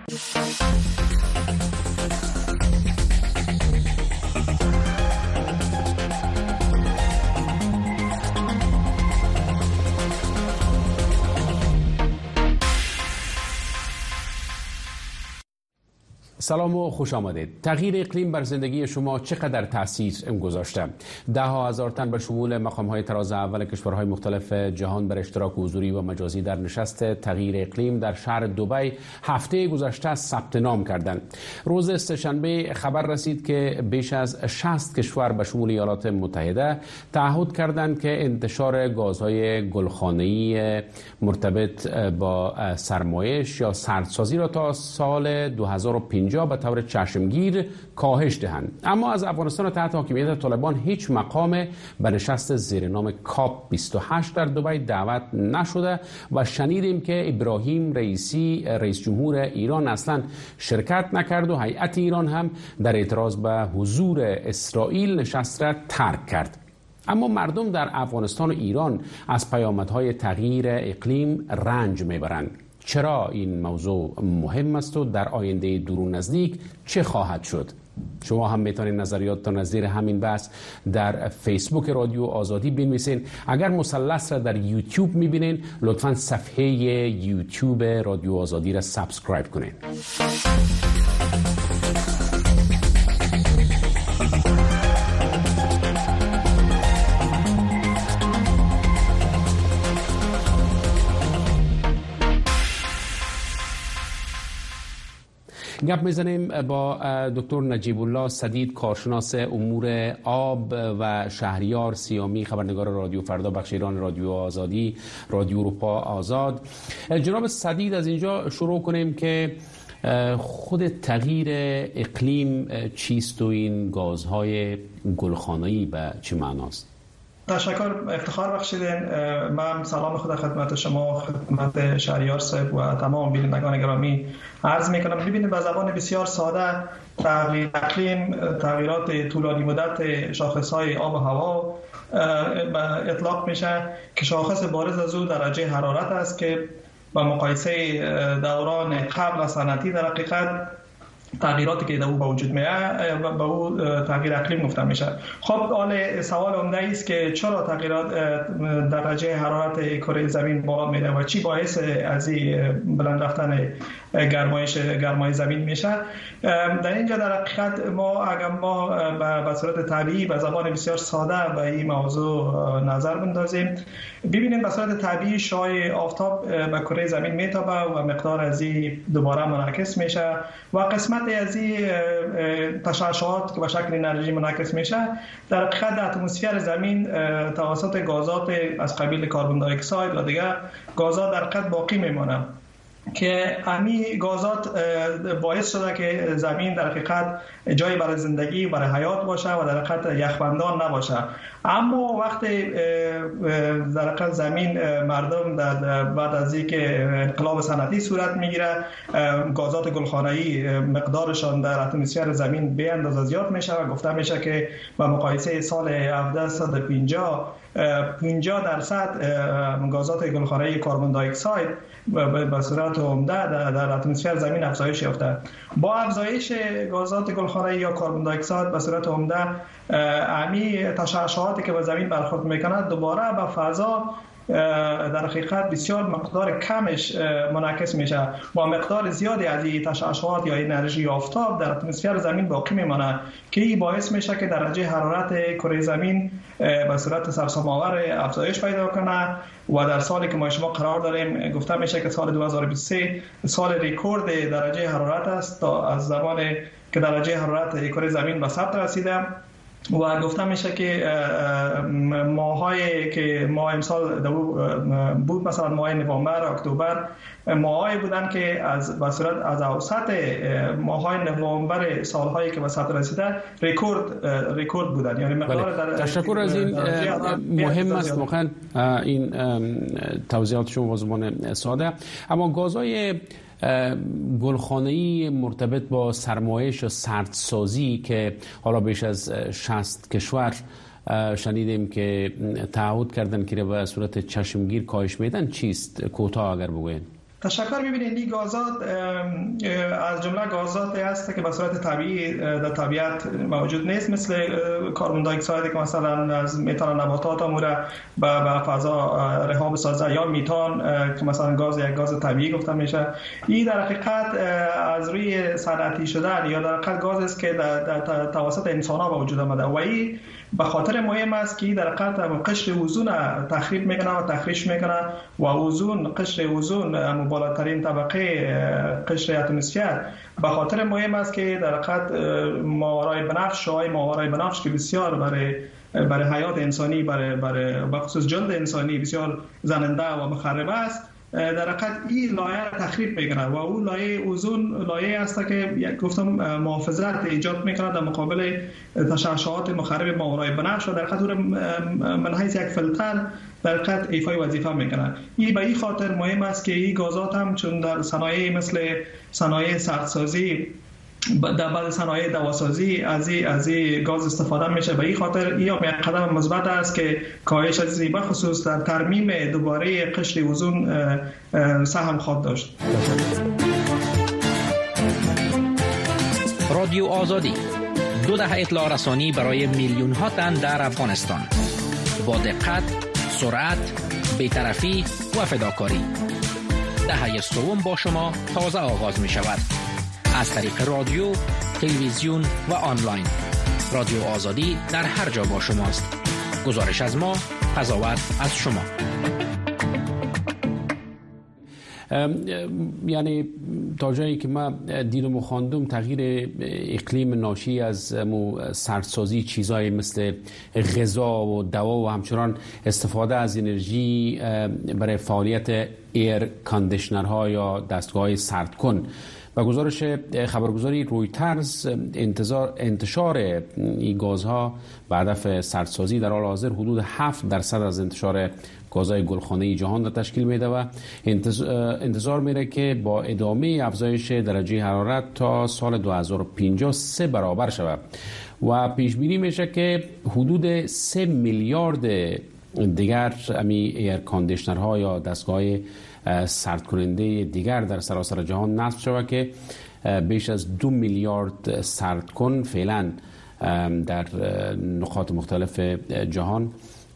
سلام و خوش آمدید. تغییر اقلیم بر زندگی شما چقدر تاثیر گذاشته؟ ده ها هزار تن به شمول مقام‌های تراز اول کشورهای مختلف جهان بر اشتراک حضوری و مجازی در نشست تغییر اقلیم در شهر دبی هفته گذشته ثبت نام کردند. روز سه‌شنبه خبر رسید که بیش از شصت کشور به شمول ایالات متحده تعهد کردند که انتشار گازهای گلخانه‌ای مرتبط با سرمایش یا سردسازی را تا سال دو هزار و پنجاه به طور چشمگیر کاهش دهند. اما از افغانستان تحت حاکمیت طالبان هیچ مقام به نشست زیر نام کاپ بیست و هشت در دبی دعوت نشده و شنیدیم که ابراهیم رئیسی رئیس جمهور ایران اصلا شرکت نکرد و هیئت ایران هم در اعتراض به حضور اسرائیل نشست را ترک کرد. اما مردم در افغانستان و ایران از پیامدهای تغییر اقلیم رنج میبرند. چرا این موضوع مهم است و در آینده دور و نزدیک چه خواهد شد؟ شما هم میتونید نظریاتتان از زیر همین بحث در فیسبوک رادیو آزادی بنویسین. اگر مثلث را در یوتیوب میبینین لطفاً صفحه یوتیوب رادیو آزادی را سابسکرایب کنین. گپ میزنیم با دکتر نجیب الله سدید، کارشناس امور آب و شهریار سیامی، خبرنگار رادیو فردا، بخش ایران رادیو آزادی، رادیو اروپا آزاد. جناب سدید، از اینجا شروع کنیم که خود تغییر اقلیم چیست و این گازهای گلخانه‌ای به چه معناست؟ تشکر، افتخار بخشیدین. من سلام خدا خدمت شما، خدمت شهریار صاحب و تمام بینندگان گرامی عرض میکنم. ببینید، به زبان بسیار ساده تغییر اقلیم تغییرات طولانی مدت شاخصهای آب و هوا اطلاق میشه که شاخص بارز از او درجه حرارت است که با مقایسه دوران قبل از صنعتی در حقیقت تغییراتی که در او به وجود میاد به او تغییر اقلیم گفته میشه. خب حال سوال عمده است که چرا تغییرات درجه حرارت کره زمین بالا میره و چی باعث از این بلند رفتن گرمایش گرمای زمین میشه. در اینجا در حقیقت ما اگر ما به صورت طبیعی به زبان بسیار ساده به این موضوع نظر بندازیم، ببینیم به صورت طبیعی شعاع آفتاب به کره زمین میتابه و مقدار از این دوباره منعکس میشه و قسمت از این تشعشعات که به شکل انرژی منعکس میشه در حقیقت در اتمسفر زمین توسط گازات از قبیل کربن دی اکساید و دیگر گازات در حقیقت باقی میمونه که همین گازات باعث شده که زمین در حقیقت جایی برای زندگی برای حیات باشه و در حقیقت یخبندان نباشه. اما وقتی در حقیقت زمین مردم در بعد از اینکه انقلاب صنعتی صورت میگیره، گازات گلخانه‌ای مقدارشان در اتمسفر زمین به اندازه زیاد میشه و گفته میشه که با مقایسه سال هفتصد و پنجاه پنجاه درصد گازات گلخانه‌ای کربن دی اکساید به صورت عمده در, در اتمسفر زمین افزایش یافته. با افزایش گازات گلخانه‌ای یا کربن دی اکساید به صورت عمده امی تشعشعاتی که به زمین برخورد میکنه دوباره به فضا در حقیقت بسیار مقدار کمش منعکس میشه. با مقدار زیادی از این تشعشعات یا انرژی آفتاب در اتمسفر زمین باقی میمانه که این باعث میشه که درجه حرارت کره زمین به صورت سرسام‌آور افزایش پیدا کنه و در سالی که ما شما قرار داریم گفته میشه که سال دو هزار و بیست و سه سال رکورد درجه حرارت است تا از زمانی که درجه حرارت کره زمین به ثبت رسیده و گفته میشه که ماهایی که ماه امسال بود مثلا ماه نوامبر اکتبر ماهایی بودن که از به صورت از اوسط ماهای نوامبر سالهایی که به ثبت رسیده رکورد رکورد بودن، یعنی مقدار در تشکر از این مهم است واقعا این توضیحات شما با زبان ساده. اما گازهای گلخانه‌ای مرتبط با سرمایش و سردسازی که حالا بیش از شصت کشور شنیدیم که تعهد کردن که به صورت چشمگیر کاهش میدن چیست؟ کوتاه اگر بگوین. تشکر. ببینید این گازات از جمله گازاتی است که به صورت طبیعی در طبیعت موجود نیست، مثل کربن دی اکساید که مثلا از میتان نباتات اموره به فضا رها بسازه، یا میتان که مثلا گاز یک گاز طبیعی گفته میشه. این در حقیقت از روی صنعتی شدن یا در حقیقت گاز است که در توسط انسان ها به وجود آمده و این به خاطر مهم است که در حقیقت قشر اوزون تخریب میکنه و تخریش میکنه و اوزون قشر اوزون بالاترین طبقه قشر اتمسفر به خاطر مهم است که در حقیقت ماورای بنفش، شعاع ماورای بنفش که بسیار برای برای حیات انسانی، برای برای بخصوص جلد انسانی بسیار زننده و مخرب است، در حقیقت این لایه را تخریب میکنه و اون لایه اوزون لایه است که گفتم محافظت ایجاد میکنه در مقابل تشعشعات مخرب ماورای بنفش و در حقیقت اون من حیث یک فیلتر در حقیقت ایفای وظیفه میکنه. این به این خاطر مهم است که این گازات هم چون در صنایع مثل صنایع ساختسازی، در بعض صنایع دواسازی از این از این گاز استفاده میشه. به این خاطر این یک قدم مثبت است که کاهش از این بخصوص در ترمیم دوباره قشر اوزون سهم خواهد داشت. رادیو آزادی، دو دهه اطلاع رسانی برای میلیون ها تن در افغانستان، با دقت، سرعت، بی‌طرفی و فداکاری. دهه سوم با شما تازه آغاز می شود از طریق رادیو، تلویزیون و آنلاین. رادیو آزادی در هر جا با شماست. گزارش از ما، قضاوت از شما. یعنی تا جایی که ما دیدم و خواندم تغییر اقلیم ناشی از سردسازی چیزای مثل غذا و دوا و همچنان استفاده از انرژی برای فعالیت ایر کاندیشنرها یا دستگاه سردکن. و گزارش خبرگزاری رویترز انتظار انتشار این گازها به هدف سردسازی در حال حاضر حدود هفت درصد از انتشار گازهای گلخانه‌ای جهان را تشکیل میده و انتظار میره که با ادامه افزایش درجه حرارت تا سال دو هزار و پنجاه سه برابر شود و پیش بینی میشه که حدود سه میلیارد دیگر امی ایر کاندیشنرها یا دستگاه سرد کننده دیگر در سراسر جهان نصب شود که بیش از دو میلیارد سردکن فعلا در نقاط مختلف جهان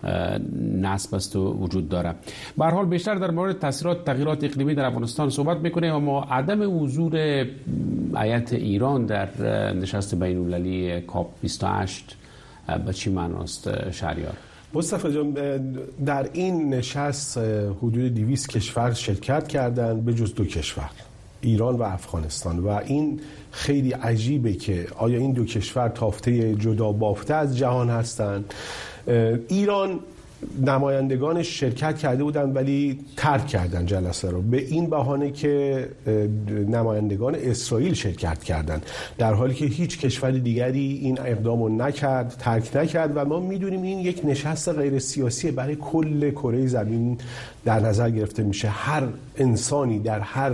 نصب است و وجود داره. به هر حال بیشتر در مورد تاثیرات تغییرات اقلیمی در افغانستان صحبت میکنه، اما عدم حضور هیئت ایران در نشست بین‌المللی کاپ بیست و هشت به چی معناست شهریار؟ مصطفی جان، در این نشست حدود دویست کشور شرکت کردند به جز دو کشور، ایران و افغانستان، و این خیلی عجیبه که آیا این دو کشور تافته جدا بافته از جهان هستند. ایران نمایندگانش شرکت کرده بودند ولی ترک کردن جلسه رو به این بهانه که نمایندگان اسرائیل شرکت کردند، در حالی که هیچ کشور دیگری این اقدام رو نکرد، ترک نکرد. و ما میدونیم این یک نشست غیر سیاسی برای کل کره زمین در نظر گرفته میشه. هر انسانی در هر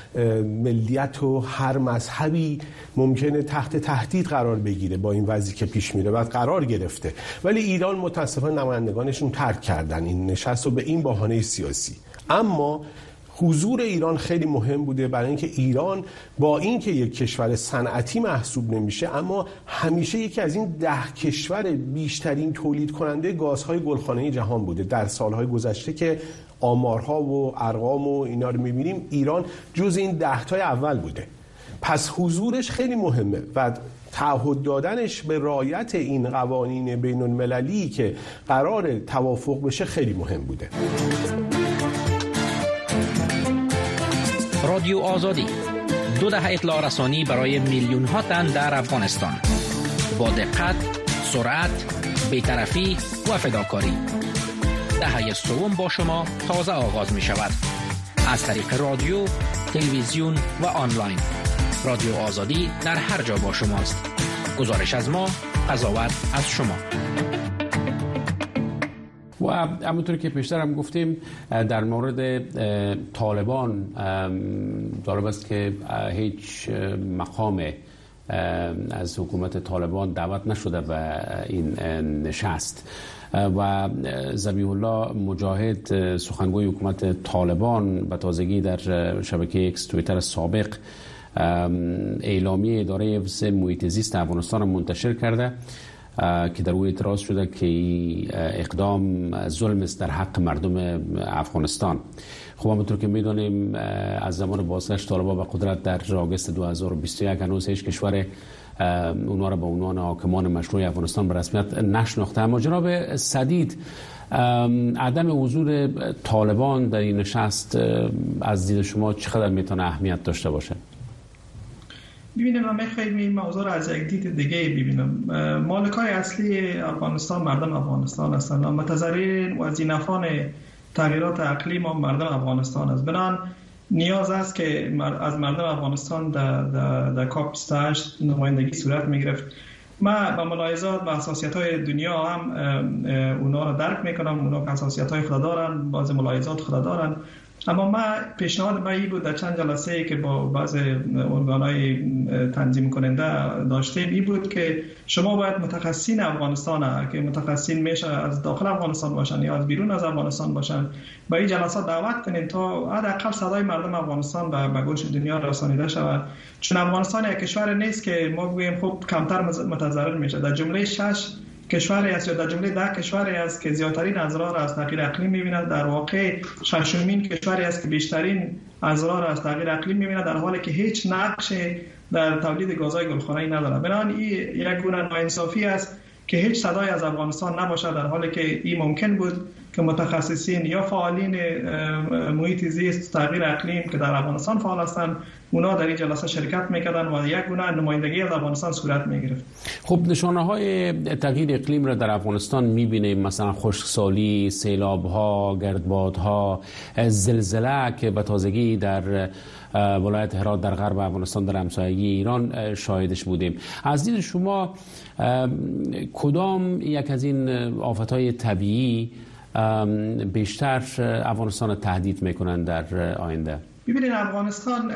ملیت و هر مذهبی ممکنه تحت تهدید قرار بگیره با این وضعی که پیش میره و قرار گرفته، ولی ایران متاسفانه نمایندگانشون ترک کردن این نشست رو به این بهانه سیاسی. اما حضور ایران خیلی مهم بوده، برای اینکه ایران با اینکه یک کشور صنعتی محسوب نمیشه اما همیشه یکی از این ده کشور بیشترین تولید کننده گازهای گلخانه‌ای جهان بوده. در سالهای گذشته که آمارها و ارقام و اینا رو میبینیم ایران جز این ده تای اول بوده. پس حضورش خیلی مهمه و تعهد دادنش به رعایت این قوانین بین المللی که قرار توافق بشه خیلی مهم بوده. رادیو آزادی، دو دهه اطلاع رسانی برای میلیون ها تن در افغانستان، با دقت، سرعت، بی‌طرفی و فداکاری. دهه سوم با شما تازه آغاز می شود از طریق رادیو، تلویزیون و آنلاین. رادیو آزادی در هر جا با شماست. گزارش از ما، قضاوت از شما. و همونطور که پیشتر هم گفتیم در مورد طالبان جالب است که هیچ مقام از حکومت طالبان دعوت نشده به این نشست و ذبیح الله مجاهد سخنگوی حکومت طالبان به تازگی در شبکه ایکس توییتر سابق اعلامیه اداره حفظ محیط زیست افغانستان منتشر کرده که در او اعتراض شده که اقدام ظلم است در حق مردم افغانستان. خب همونطور که میدونیم از زمان بازگشت طالبان به قدرت در آگوست دو هزار و بیست و یک هنوز هیچ کشور اونها را به عنوان حاکمان مشروع افغانستان به رسمیت نشناخته. اما جناب سدید، عدم حضور طالبان در این نشست از دید شما چقدر میتونه اهمیت داشته باشه؟ ببینیم من میخوایم این موضوع را از یک دید دیگه ببینم. مالکای اصلی افغانستان مردم افغانستان هستند. متضررین و زینفان تغییرات اقلیم هم مردم افغانستان است. بنابراین نیاز است که از مردم افغانستان در در در کاپ بیست و هشت نمایندگی صورت میگرفت. ما با ملاحظات و حساسیت‌های دنیا هم اونا را درک میکنم. اونا که حساسیت‌های خود دارن، بعضی ملاحظات خود دارن. اما ما پیشنهاد ما این بود در چند جلسه که با بعض ارگان‌های تنظیم کننده داشتیم این بود که شما باید متخصصین افغانستان که متخصصین میشه از داخل افغانستان باشن یا از بیرون از افغانستان باشن با این جلسات دعوت کنین تا حداقل صدای مردم افغانستان به گوش دنیا رسانیده شود. چون افغانستان یک کشور نیست که ما بگوییم خب کمتر متضرر میشه. در جمله شش کشوری است یا در جمله ده کشوری است که زیادترین اضرار از تغییر اقلیم می‌بیند. در واقع ششمین کشوری است که بیشترین اضرار از تغییر اقلیم می‌بیند، در حالی که هیچ نقشی در تولید گازهای گلخانه‌ای ندارد. بنابراین این یک گونه ناانصافی است که هیچ صدای از افغانستان نباشد، در حالی که این ممکن بود که متخصصین یا فعالین محیط زیست تغییر اقلیم که در افغانستان فعال هستند اونا در این جلسه شرکت میکردن و یک گونه نمایندگی از افغانستان صورت میگرفت. خب نشانه های تغییر اقلیم را در افغانستان میبینیم، مثلا خشکسالی، سیلاب ها، گردباد ها، زلزله که به تازگی در ولایت هرات در غرب افغانستان در همسایگی ایران شاهدش بودیم. از دید شما کدام یک از این آفت‌های طبیعی بیشتر افغانستان تهدید میکنند در آینده؟ ببینید افغانستان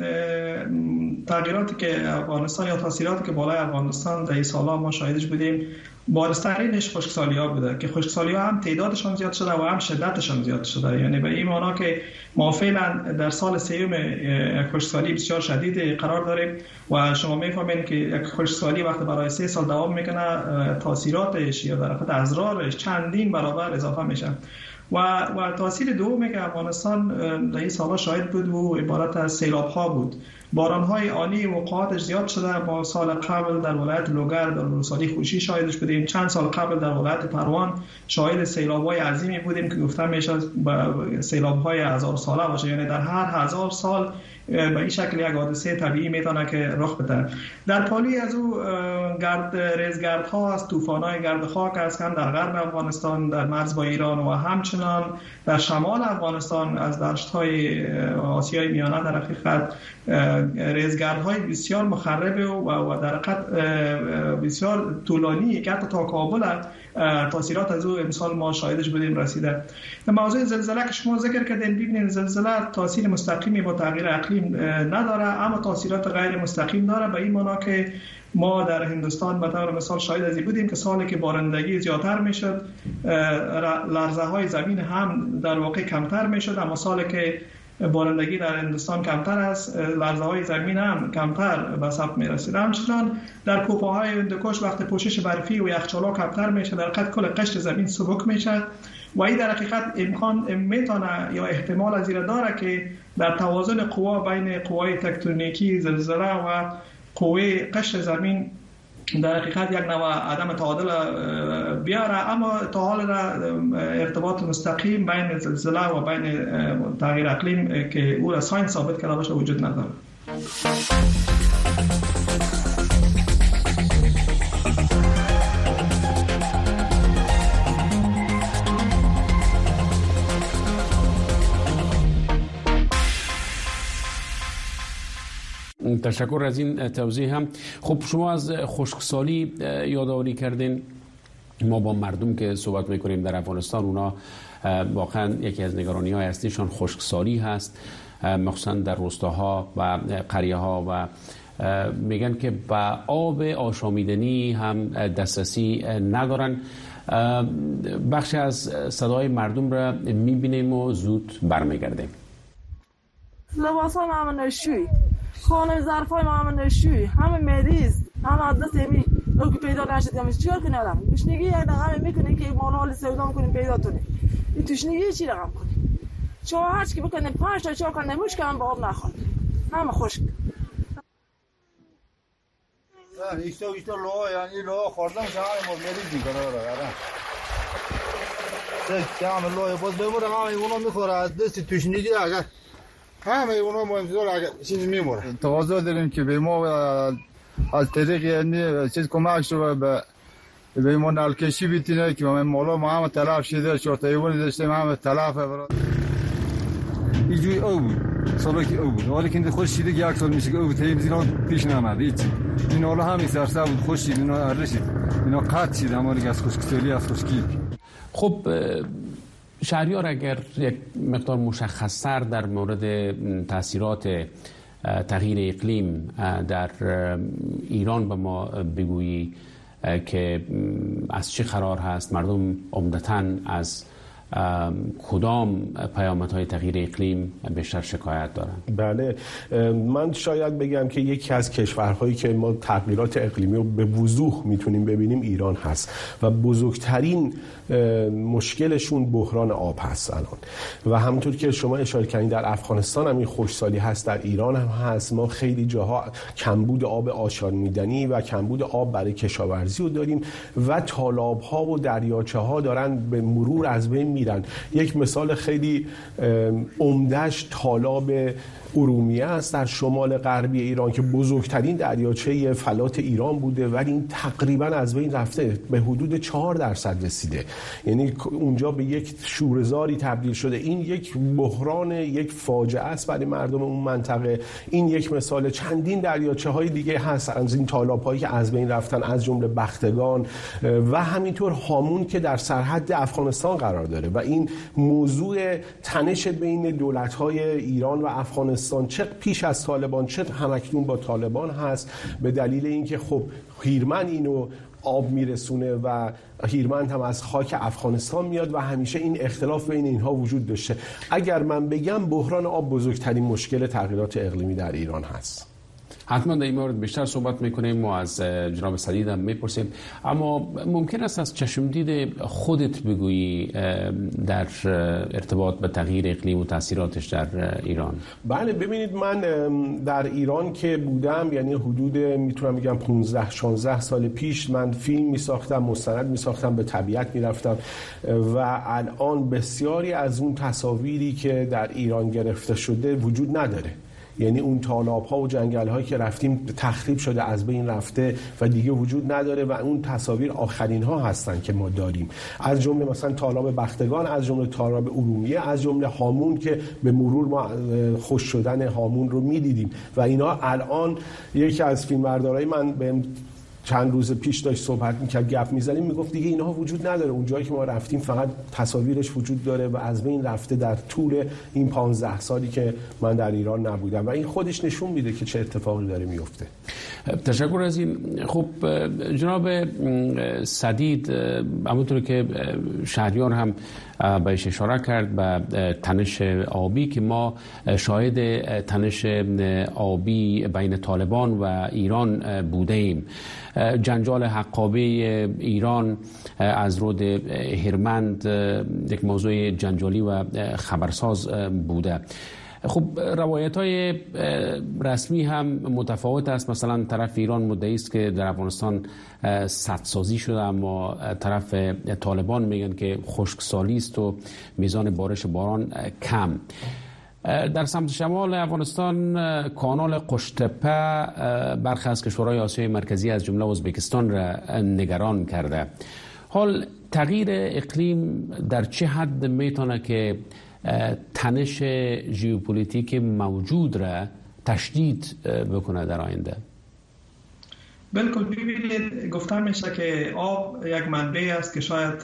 تغییراتی که افغانستان یا تاثیراتی که بالای افغانستان در این سالها ما شاهدش بودیم بارزترینش خشکسالی‌ها بوده که خشکسالی‌ها هم تعدادشان زیاد شده و هم شدتشان زیاد شده. یعنی به این معنا که ما فعلا در سال سیوم خشکسالی بسیار شدید قرار داریم و شما می‌فهمید که یک خشکسالی وقتی برای سه سال دوام میکنه تاثیراتش یا در واقع اضرارش چندین برابر اضافه میشه. و و تاثیر دومی که افغانستان در این سال‌ها شاهد بود و عبارت از سیلاب‌ها بود. باران‌های آنی وقوعاتش زیاد شده. ما سال قبل در ولایت لوگر در روسالی خوشی شاهدش بودیم. چند سال قبل در ولایت پروان شاهد سیلاب‌های عظیمی بودیم که گفته میشه سیلاب‌های هزار ساله باشه. یعنی در هر هزار سال به این شکل یک حادثه طبیعی میتونه که رخ بده. در پالی از او گرد ریزگردها است، طوفان‌های گرد خاک است هم در غرب افغانستان در مرز با ایران و همچنان در شمال افغانستان از دشت‌های آسیای میانه در حقیقت ریزگردهای بسیار مخرب و در حقیقت بسیار طولانی که حتی تا کابل تاثیرات از او امسال ما شاهدش بودیم رسیده. در موضوع زلزله که شما ذکر کردین، ببینید زلزله تاثیر مستقیمی با تغییر اقلیم نداره اما تاثیرات غیر مستقیم داره. به این معنا که ما در هندوستان به طور مثال شاهد از این بودیم که سالی که بارندگی زیادتر میشد لرزه های زمین هم در واقع کمتر میشد، اما سالی که بارندگی در هندوستان کمتر است لرزه های زمین هم کمتر به ثبت میرسید. همچنان در کوپه‌های هندوکش وقت پوشش برفی و یخچال‌ها کمتر میشه در حقیقت کل قشر زمین سبک میشه و این در حقیقت امکان میتونه یا احتمال از این داره که در توازن قوا بین قوای تکتونیکی زلزله و قوه قشر زمین در حقیقت یک نوع عدم تعادل بیاره، اما تا حال ارتباط مستقیم بین زلزله و بین تغییر اقلیم که او را ساینس ثابت کرده باشه وجود نداره. تشکر از این توضیح هم. خب شما از خشکسالی یادآوری کردین. ما با مردم که صحبت میکنیم در افغانستان اونا واقعا یکی از نگرانی های اصلیشان خشکسالی هست، مخصوصا در روستاها و قریه ها و میگن که با آب آشامیدنی هم دسترسی ندارن. بخش از صدای مردم را میبینیم و زود برمیگردیم. لباس های همه نشوی، خانه ظرف های همه نشوی، همه مریض، همه از دست همی او که پیدا نشد. همه چیکار کنی آدم؟ تشنگی یک دقیقه میکنی که مال حال سودا میکنی پیدا کنی. این تشنگی چی رقم کنی؟ چون هر چی که بکنی پنج تا چهار کنی مشک هم به آب نخواد. همه خشک. نه ایشتا ایشتا لو یعنی لو خوردن شما مال مریض میکنه آره. سه همه لو باز بمونه همه اونو میخوره از دست تشنگی اگر همه اونا منظور اگر چیز میمونه. تقاضا داریم که به ما از طریق یعنی چیز کمک شده به به ما نلکشی بیتینه که ما مولا ما هم تلف شده شورتایون داشتیم هم تلف برای اینجوری او بود سالا که او بود ولی که خوش شده یک سال میشه که او تیم زیرا پیش نمیاد هیچ این حالا همین سرسا بود خوش شد اینا ارشید اینا قطع شد اما دیگه از خشکسالی از خشکی. خب شهریار اگر یک مقدار مشخص‌تر در مورد تاثیرات تغییر اقلیم در ایران به ما بگویی که از چه قرار هست، مردم عمدتاً از کدام پیامدهای تغییر اقلیم بیشتر شکایت دارند؟ بله، من شاید بگم که یکی از کشورهایی که ما تغییرات اقلیمی رو به وضوح میتونیم ببینیم ایران هست و بزرگترین مشکلشون بحران آب هست الان. و همونطور که شما اشاره کردین در افغانستان هم این خشکسالی هست، در ایران هم هست. ما خیلی جاها کمبود آب آشامیدنی و کمبود آب برای کشاورزی رو داریم و تالاب ها و دریاچه ها دارن به مرور از بین میرن. یک مثال خیلی عمده‌اش تالاب ارومیه است در شمال غربی ایران که بزرگترین دریاچه فلات ایران بوده ولی این تقریبا از بین رفته، به حدود چهار درصد رسیده. یعنی اونجا به یک شوره‌زاری تبدیل شده. این یک بحران، یک فاجعه است برای مردم اون منطقه. این یک مثال. چندین دریاچه های دیگه هست از این تالاب هایی که از بین رفتن، از جمله بختگان و همینطور هامون که در سرحد افغانستان قرار داره. و این موضوع تنش بین دولت های ایران و افغانستان چه پیش از طالبان چه همکنون با طالبان هست، به دلیل اینکه خب هیرمند اینو آب میرسونه و هیرمند هم از خاک افغانستان میاد و همیشه این اختلاف بین اینها وجود داشته. اگر من بگم بحران آب بزرگترین مشکل تغییرات اقلیمی در ایران هست. حتما در این مورد بیشتر صحبت میکنیم و از جناب سدید هم میپرسیم، اما ممکن است از چشمدید خودت بگویی در ارتباط به تغییر اقلیم و تاثیراتش در ایران؟ بله، ببینید من در ایران که بودم، یعنی حدود میتونم بگم پانزده شانزده سال پیش من فیلم میساختم، مستند میساختم، به طبیعت میرفتم و الان بسیاری از اون تصاویری که در ایران گرفته شده وجود نداره. یعنی اون تالاب‌ها و جنگل‌هایی که رفتیم تخریب شده، از بین رفته و دیگه وجود نداره و اون تصاویر آخرین‌ها هستن که ما داریم، از جمله مثلا تالاب بختگان، از جمله تالاب ارومیه، از جمله هامون که به مرور ما خوش شدن هامون رو می‌دیدیم و اینا الان یکی از فیلمبردارای من به چند روز پیش داشت صحبت میکرد، گپ میزنیم، میگفت دیگه اینها وجود نداره، اون جایی که ما رفتیم فقط تصاویرش وجود داره و از بین رفته در طول این پانزده سالی که من در ایران نبودم و این خودش نشون میده که چه اتفاقی داره میفته. تشکر از این. خب جناب سدید، همونطور که شهریار هم بهش اشاره کرد به تنش آبی که ما شاهد تنش آبی بین طالبان و ایران بوده ایم. جنجال حقابه ایران از رود هیرمند یک موضوع جنجالی و خبرساز بوده. خب روایت های رسمی هم متفاوت است. مثلا طرف ایران مدعی است که در افغانستان سدسازی شده، اما طرف طالبان میگن که خشکسالی است و میزان بارش باران کم. در سمت شمال افغانستان کانال قشتپه برخی از کشورهای آسیای مرکزی از جمله ازبکستان را نگران کرده. حال تغییر اقلیم در چه حد میتونه که تنش ژئوپلیتیک موجود را تشدید بکنه در آینده؟ بالکل. ببینید گفتن میشه که آب یک منبع است که شاید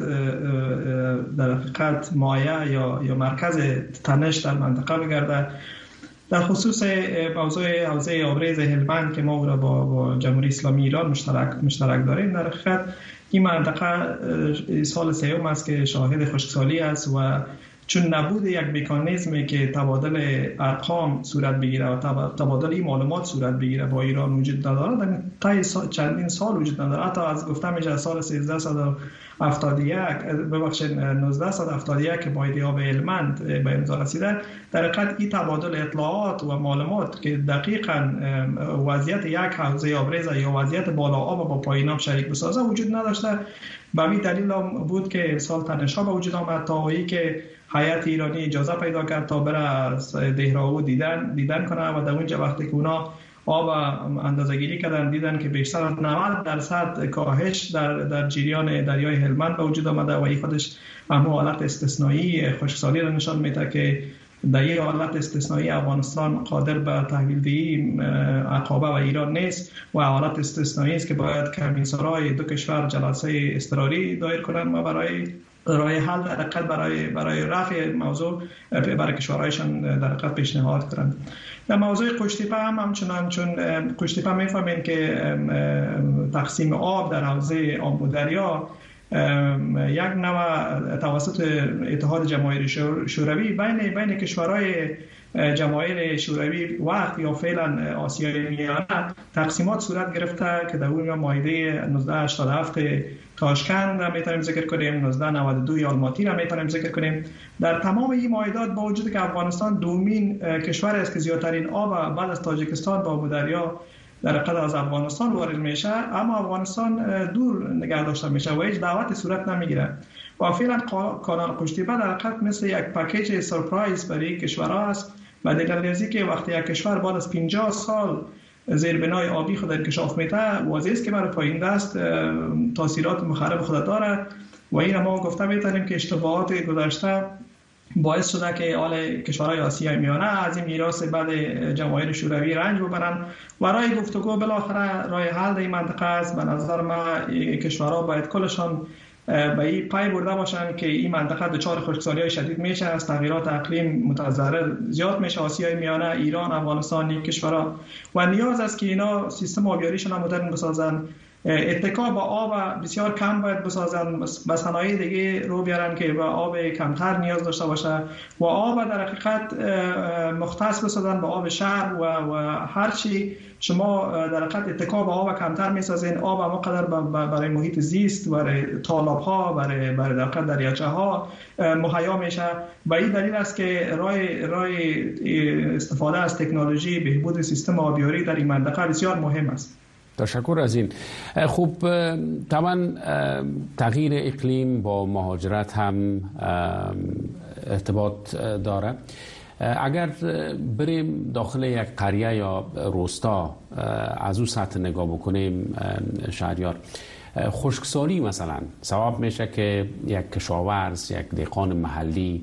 در حقیقت مایه یا یا مرکز تنش در منطقه بگرده. در خصوص موضوع حوزه آبریز هلمند که ما او را با, با جمهوری اسلامی ایران مشترک مشترک داریم، در حقیقت این منطقه سال سوم است که شاهد خشکسالی است و چون نبود یک مکانیزمی که تبادل ارقام صورت بگیره و تبادل این معلومات صورت بگیره با ایران وجود نداره، در طی چندین سال وجود نداره. حتی از گفتم میشه سال سیزده و هفتاد و یک ببخشید نوزده و هفتاد و یک که مایده آب هلمند به امضا رسیده، در حقیقت این تبادل اطلاعات و معلومات که دقیقاً وضعیت یک حوزه آبریز یا وضعیت بالا آب با پایین آب شریک بسازه وجود نداشته. به همین دلیل هم بود که سال تنش‌ها به وجود آمد تا هایی که هیئت ایرانی اجازه پیدا کرد تا بره از دهراو دیدن دیدن کنه و در اونجا وقتی که اونا آب اندازه‌گیری کردن دیدن که بیشتر از نود درصد کاهش در در جریان دریای هلمند به وجود آمده و این خودش همون حالت استثنایی خشکسالی را نشان میده که در این حالت استثنایی افغانستان قادر به تحویل دهی عقابه و ایران نیست و حالت استثنایی است که باید کمیسرای دو کشور جلسه اضطراری دایر کنند و برای راه حل در حقیقت برای برای رفع موضوع برای کشورهایشان در حقیقت پیشنهاد کردند. در موضوع قشتیپه هم همچنان، چون قشتیپه میفهمین که تقسیم آب در حوزه آب دریا یک نوع توسط اتحاد جماهیر شوروی بین بین کشورهای جماهیر شوروی وقت یا فعلا آسیای میانه تقسیمات صورت گرفته که در اون مایده نوزده هشتاد و هفت تاشکند را میتونیم ذکر کنیم، نوزده نود و دو آلماتی را میتونیم ذکر کنیم. در تمام این مایدات با وجود که افغانستان دومین کشور است که زیادترین آب بعد از تاجیکستان با آب دریا در حقیقت از افغانستان وارد میشه، اما افغانستان دور نگه داشته میشه و هیچ دعوت صورت نمیگیره و فعلا کانال قشتیپه در حقیقت مثل یک پکیج سورپرایز برای کشورها است و دلیل که وقتی یک کشور بعد از پنجاه سال زیربنای آبی خود انکشاف میده واضح است که برای پایین دست تاثیرات مخرب خود داره و این ما گفته میتونیم که اشتباهات گذشته باعث شده که حال کشورهای آسیای میانه از این میراث بعد جماهیر شوروی رنج ببرن و راه گفتگو بالاخره راه حل این منطقه است. به نظر من کشورها باید کلشان به این پای برده باشن که این منطقه دچار خشکسالی‌های شدید میشه، از تغییرات اقلیم متضرر زیاد میشه. آسیای میانه، ایران، افغانستان این کشورها و نیاز است که اینا سیستم آبیاریشون مدرن بسازن، اتکا با آب بسیار کم باید بسازن، به صنایع دیگه رو بیارن که به آب کمتر نیاز داشته باشه و آب در حقیقت مختص بسازن به آب شهر و, و هر چی شما در حقیقت اتکا به آب کمتر میسازین، آب هم قدر برای محیط زیست، برای تالاب ها، برای برای در حقیقت دریاچه ها مهیا میشه. و این دلیل است که راه راه استفاده از تکنولوژی بهبود سیستم آبیاری در این منطقه بسیار مهم است. تشکر از این. خوب، طبعا تغییر اقلیم با مهاجرت هم ارتباط داره. اگر بریم داخل یک قریه یا روستا از اون سطح نگاه بکنیم شهریار، خشکسالی مثلا سبب میشه که یک کشاورز، یک دهقان محلی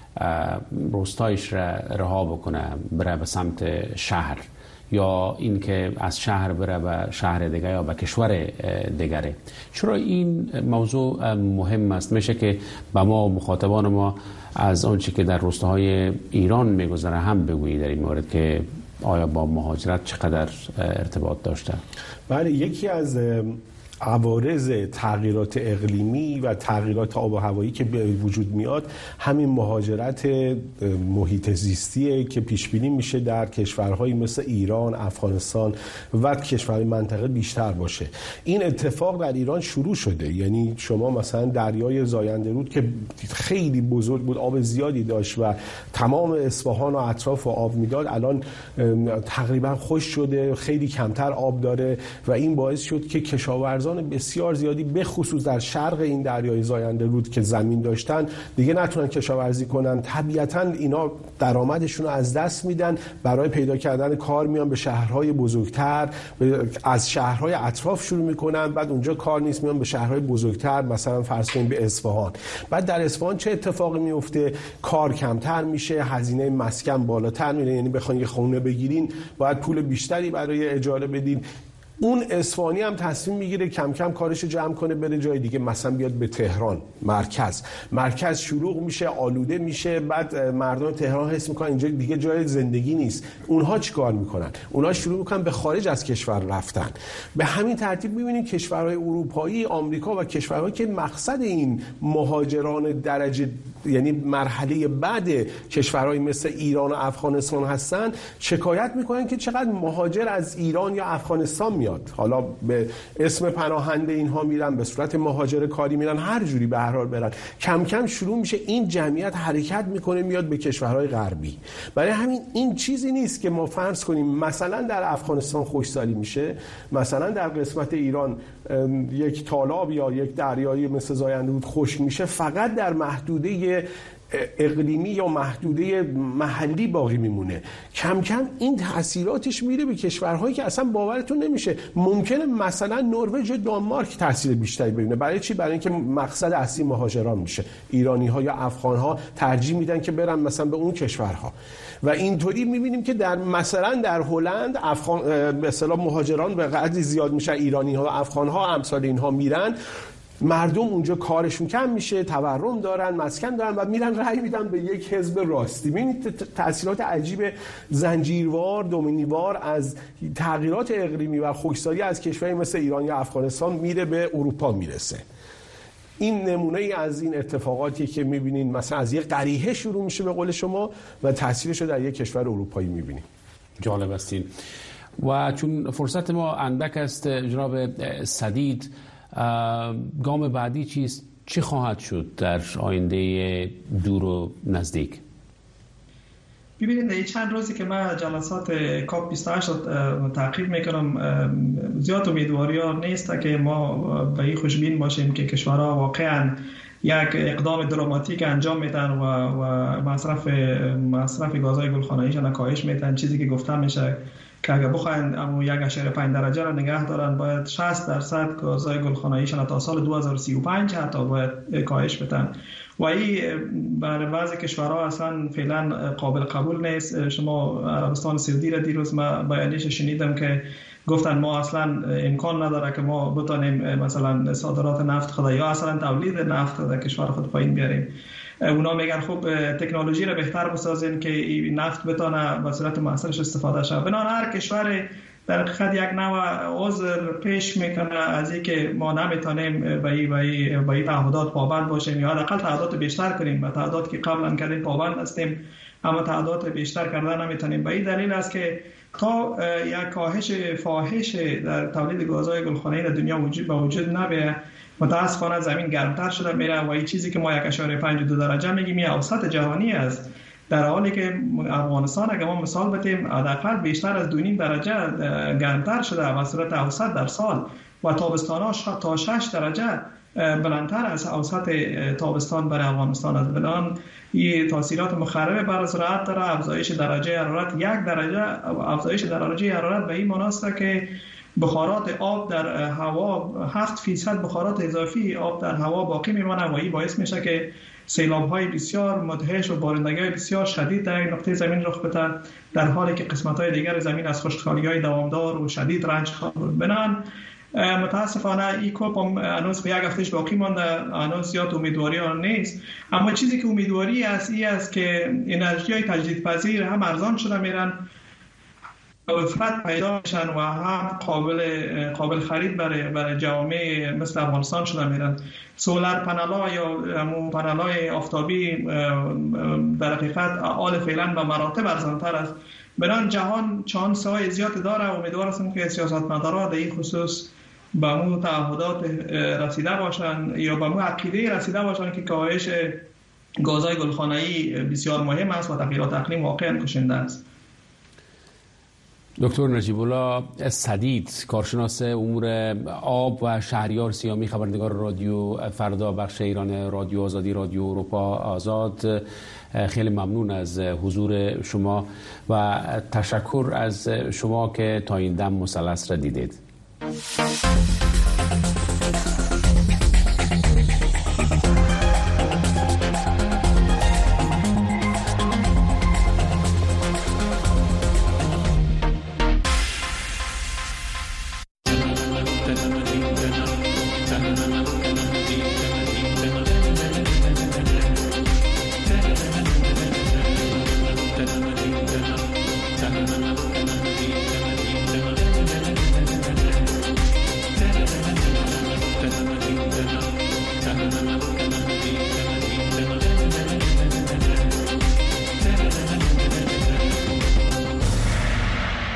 روستایش را رها بکنه بره به سمت شهر یا اینکه از شهر بره به شهر دیگه یا به کشور دیگره. چرا این موضوع مهم است؟ میشه که به ما مخاطبان ما از آنچه که در روستاهای ایران میگذره هم بگویی در این مورد که آیا با مهاجرت چقدر ارتباط داشته؟ بله، یکی از عوارض تغییرات اقلیمی و تغییرات آب و هوایی که به وجود میاد همین مهاجرت محیط زیستیه که پیش بینی میشه در کشورهایی مثل ایران، افغانستان و کشورهای منطقه بیشتر باشه. این اتفاق در ایران شروع شده، یعنی شما مثلا دریای زاینده رود که خیلی بزرگ بود، آب زیادی داشت و تمام اصفهان و اطراف و آب میداد، الان تقریبا خشک شده، خیلی کمتر آب داره و این باعث شد که کشاورزان بسیار زیادی به خصوص در شرق این دریای زاینده رود که زمین داشتن دیگه نتونن کشاورزی کنن. طبیعتاً اینا درآمدشون رو از دست میدن، برای پیدا کردن کار میان به شهرهای بزرگتر، از شهرهای اطراف شروع میکنن، بعد اونجا کار نیست میان به شهرهای بزرگتر، مثلا فرض کنیم به اصفهان. بعد در اصفهان چه اتفاقی میفته؟ کار کمتر میشه، هزینه مسکن بالاتر میره، یعنی بخواید یه خونه بگیرین باید پول بیشتری برای اجاره بدین. اون اصفهانی هم تصمیم میگیره کم کم کارش جمع کنه بره جای دیگه، مثلا بیاد به تهران مرکز مرکز شلوغ میشه، آلوده میشه، بعد مردم تهران حس میکنن اینجا دیگه جای زندگی نیست. اونها چیکار میکنن؟ اونها شروع میکنن به خارج از کشور رفتن. به همین ترتیب میبینیم کشورهای اروپایی، آمریکا و کشورهایی که مقصد این مهاجران درجه یعنی مرحله بعد کشورهای مثل ایران و افغانستان هستن شکایت میکنن که چقدر مهاجر از ایران یا افغانستان میاد، حالا به اسم پناهنده اینها میرن، به صورت مهاجر کاری میرن، هر جوری به هر حال برن. کم کم شروع میشه این جمعیت حرکت میکنه میاد به کشورهای غربی. برای همین این چیزی نیست که ما فرض کنیم مثلا در افغانستان خشکسالی میشه، مثلا در قسمت ایران یک تالاب یا یک دریایی مثل زاینده‌رود خشک میشه، فقط در محدوده اقلیمی یا محدوده محلی باقی میمونه. کم کم این تاثیراتش میره به کشورهایی که اصلا باورتون نمیشه. ممکنه مثلا نروژ و دانمارک تاثیر بیشتری ببینه. برای چی؟ برای اینکه مقصد اصلی مهاجران میشه. ایرانی ها یا افغان ها ترجیح میدن که برن مثلا به اون کشورها. و اینطوری میبینیم که در مثلا در هلند افغان به اصطلاح مهاجران به قدری زیاد میشن، ایرانی ها و افغان ها امثال اینها میرن، مردم اونجا کارشون کم میشه، تورم دارن، مسکن دارن و میرن رأی میدن به یک حزب راستی. ببینید تأثیرات عجیب زنجیروار دومینیوار از تغییرات اقلیمی و خشکسالی از کشوری مثل ایران یا افغانستان میره به اروپا میرسه. این نمونه ای از این اتفاقاتی که میبینین مثلا از یک قریحه شروع میشه به قول شما و تاثیرش رو در یک کشور اروپایی میبینیم. جالب استین. و چون فرصت ما اندک است جناب سدید، گام بعدی چیست؟ چی خواهد شد در آینده دور و نزدیک؟ ببینید این چند روزی که من جلسات کاپ بیست و هشت تعقیب میکنم، زیاد امیدواری ها نیست که ما به این خوشبین باشیم که کشورها واقعا یک اقدام دراماتیک انجام میدن و و مصرف مصرف گازهای گلخانه‌ایشان کاهش میدن. چیزی که گفته میشه که اگه بخواین اما یک اشاره پنج درجه را نگه دارن، باید شصت درصد گازهای گلخانه‌ایشان تا سال دو هزار و سی و پنج حتی باید کاهش بدن و این برای بعضی کشورها اصلا فعلا قابل قبول نیست. شما عربستان سعودی را دیروز ما بیانیش شنیدم که گفتن ما اصلا امکان نداره که ما بتونیم مثلا صادرات نفت خود یا اصلا تولید نفت در کشور خود پایین بیاریم. اونا میگن خب تکنولوژی را بهتر بسازین که نفت بتونه به صورت مؤثرش استفاده شه. بنابراین هر کشور در حقیقت یک نوع عذر پیش میکنه از اینکه ما نمیتونیم به این به این تعهدات پابند باشیم یا حداقل تعهدات بیشتر کنیم. به تعهدات که قبلا کردیم پابند هستیم اما تعهدات بیشتر کردن نمیتونیم. به این دلیل است که تا یک کاهش فاحش در تولید گازهای گلخانه‌ای در دنیا وجود به وجود نبیه، متاسفانه زمین گرمتر شده میره و این چیزی که ما یک اشاره پنج دو درجه میگیم یه اوسط جهانی است، در حالی که افغانستان اگه ما مثال بتیم حداقل بیشتر از دو نیم درجه گرمتر شده به صورت اوسط در سال و تابستان‌ها تا شش درجه بلندتر از اوسط تابستان برای افغانستان است. بنابراین این تاثیرات مخرب بر زراعت داره. افزایش درجه حرارت یک درجه افزایش درجه حرارت به این معنی است که بخارات آب در هوا هفت فیصد بخارات اضافی آب در هوا باقی میمانه و این باعث میشه که سیلاب‌های بسیار مدهش و بارندگی‌های بسیار شدید در این نقطه زمین رخ بده، در حالی که قسمت‌های دیگر زمین از خشکسالی‌های دوامدار و شدید رنج خواهد بنان. متاسفانه این کوپ هنوز به یک هفتهش باقی مانده، هنوز زیاد امیدواری ها نیست. اما چیزی که امیدواری است این است که انرژی‌های تجدیدپذیر هم ارزان شده میرن، وفرت پیدا میشن و هم قابل قابل خرید برای برای جوامع مثل افغانستان شده میرن. سولار پنل‌ها یا همون پنل‌های آفتابی در حقیقت آل فعلا به مراتب ارزان‌تر است. بنابراین جهان چانس‌های زیاد داره. امیدوار هستم که سیاستمداران در این خصوص به مو تعهدات رسیده باشن یا به مو عقیده رسیده باشن که کاهش گازهای گلخانه‌ای بسیار مهم است و تغییرات اقلیم واقعا کشنده است. دکتر نجیب الله سدید، کارشناس امور آب و شهریار سیامی، خبرنگار رادیو فردا، بخش ایران رادیو آزادی، رادیو اروپا آزاد، خیلی ممنون از حضور شما و تشکر از شما که تا این دم مثلث را دیدید.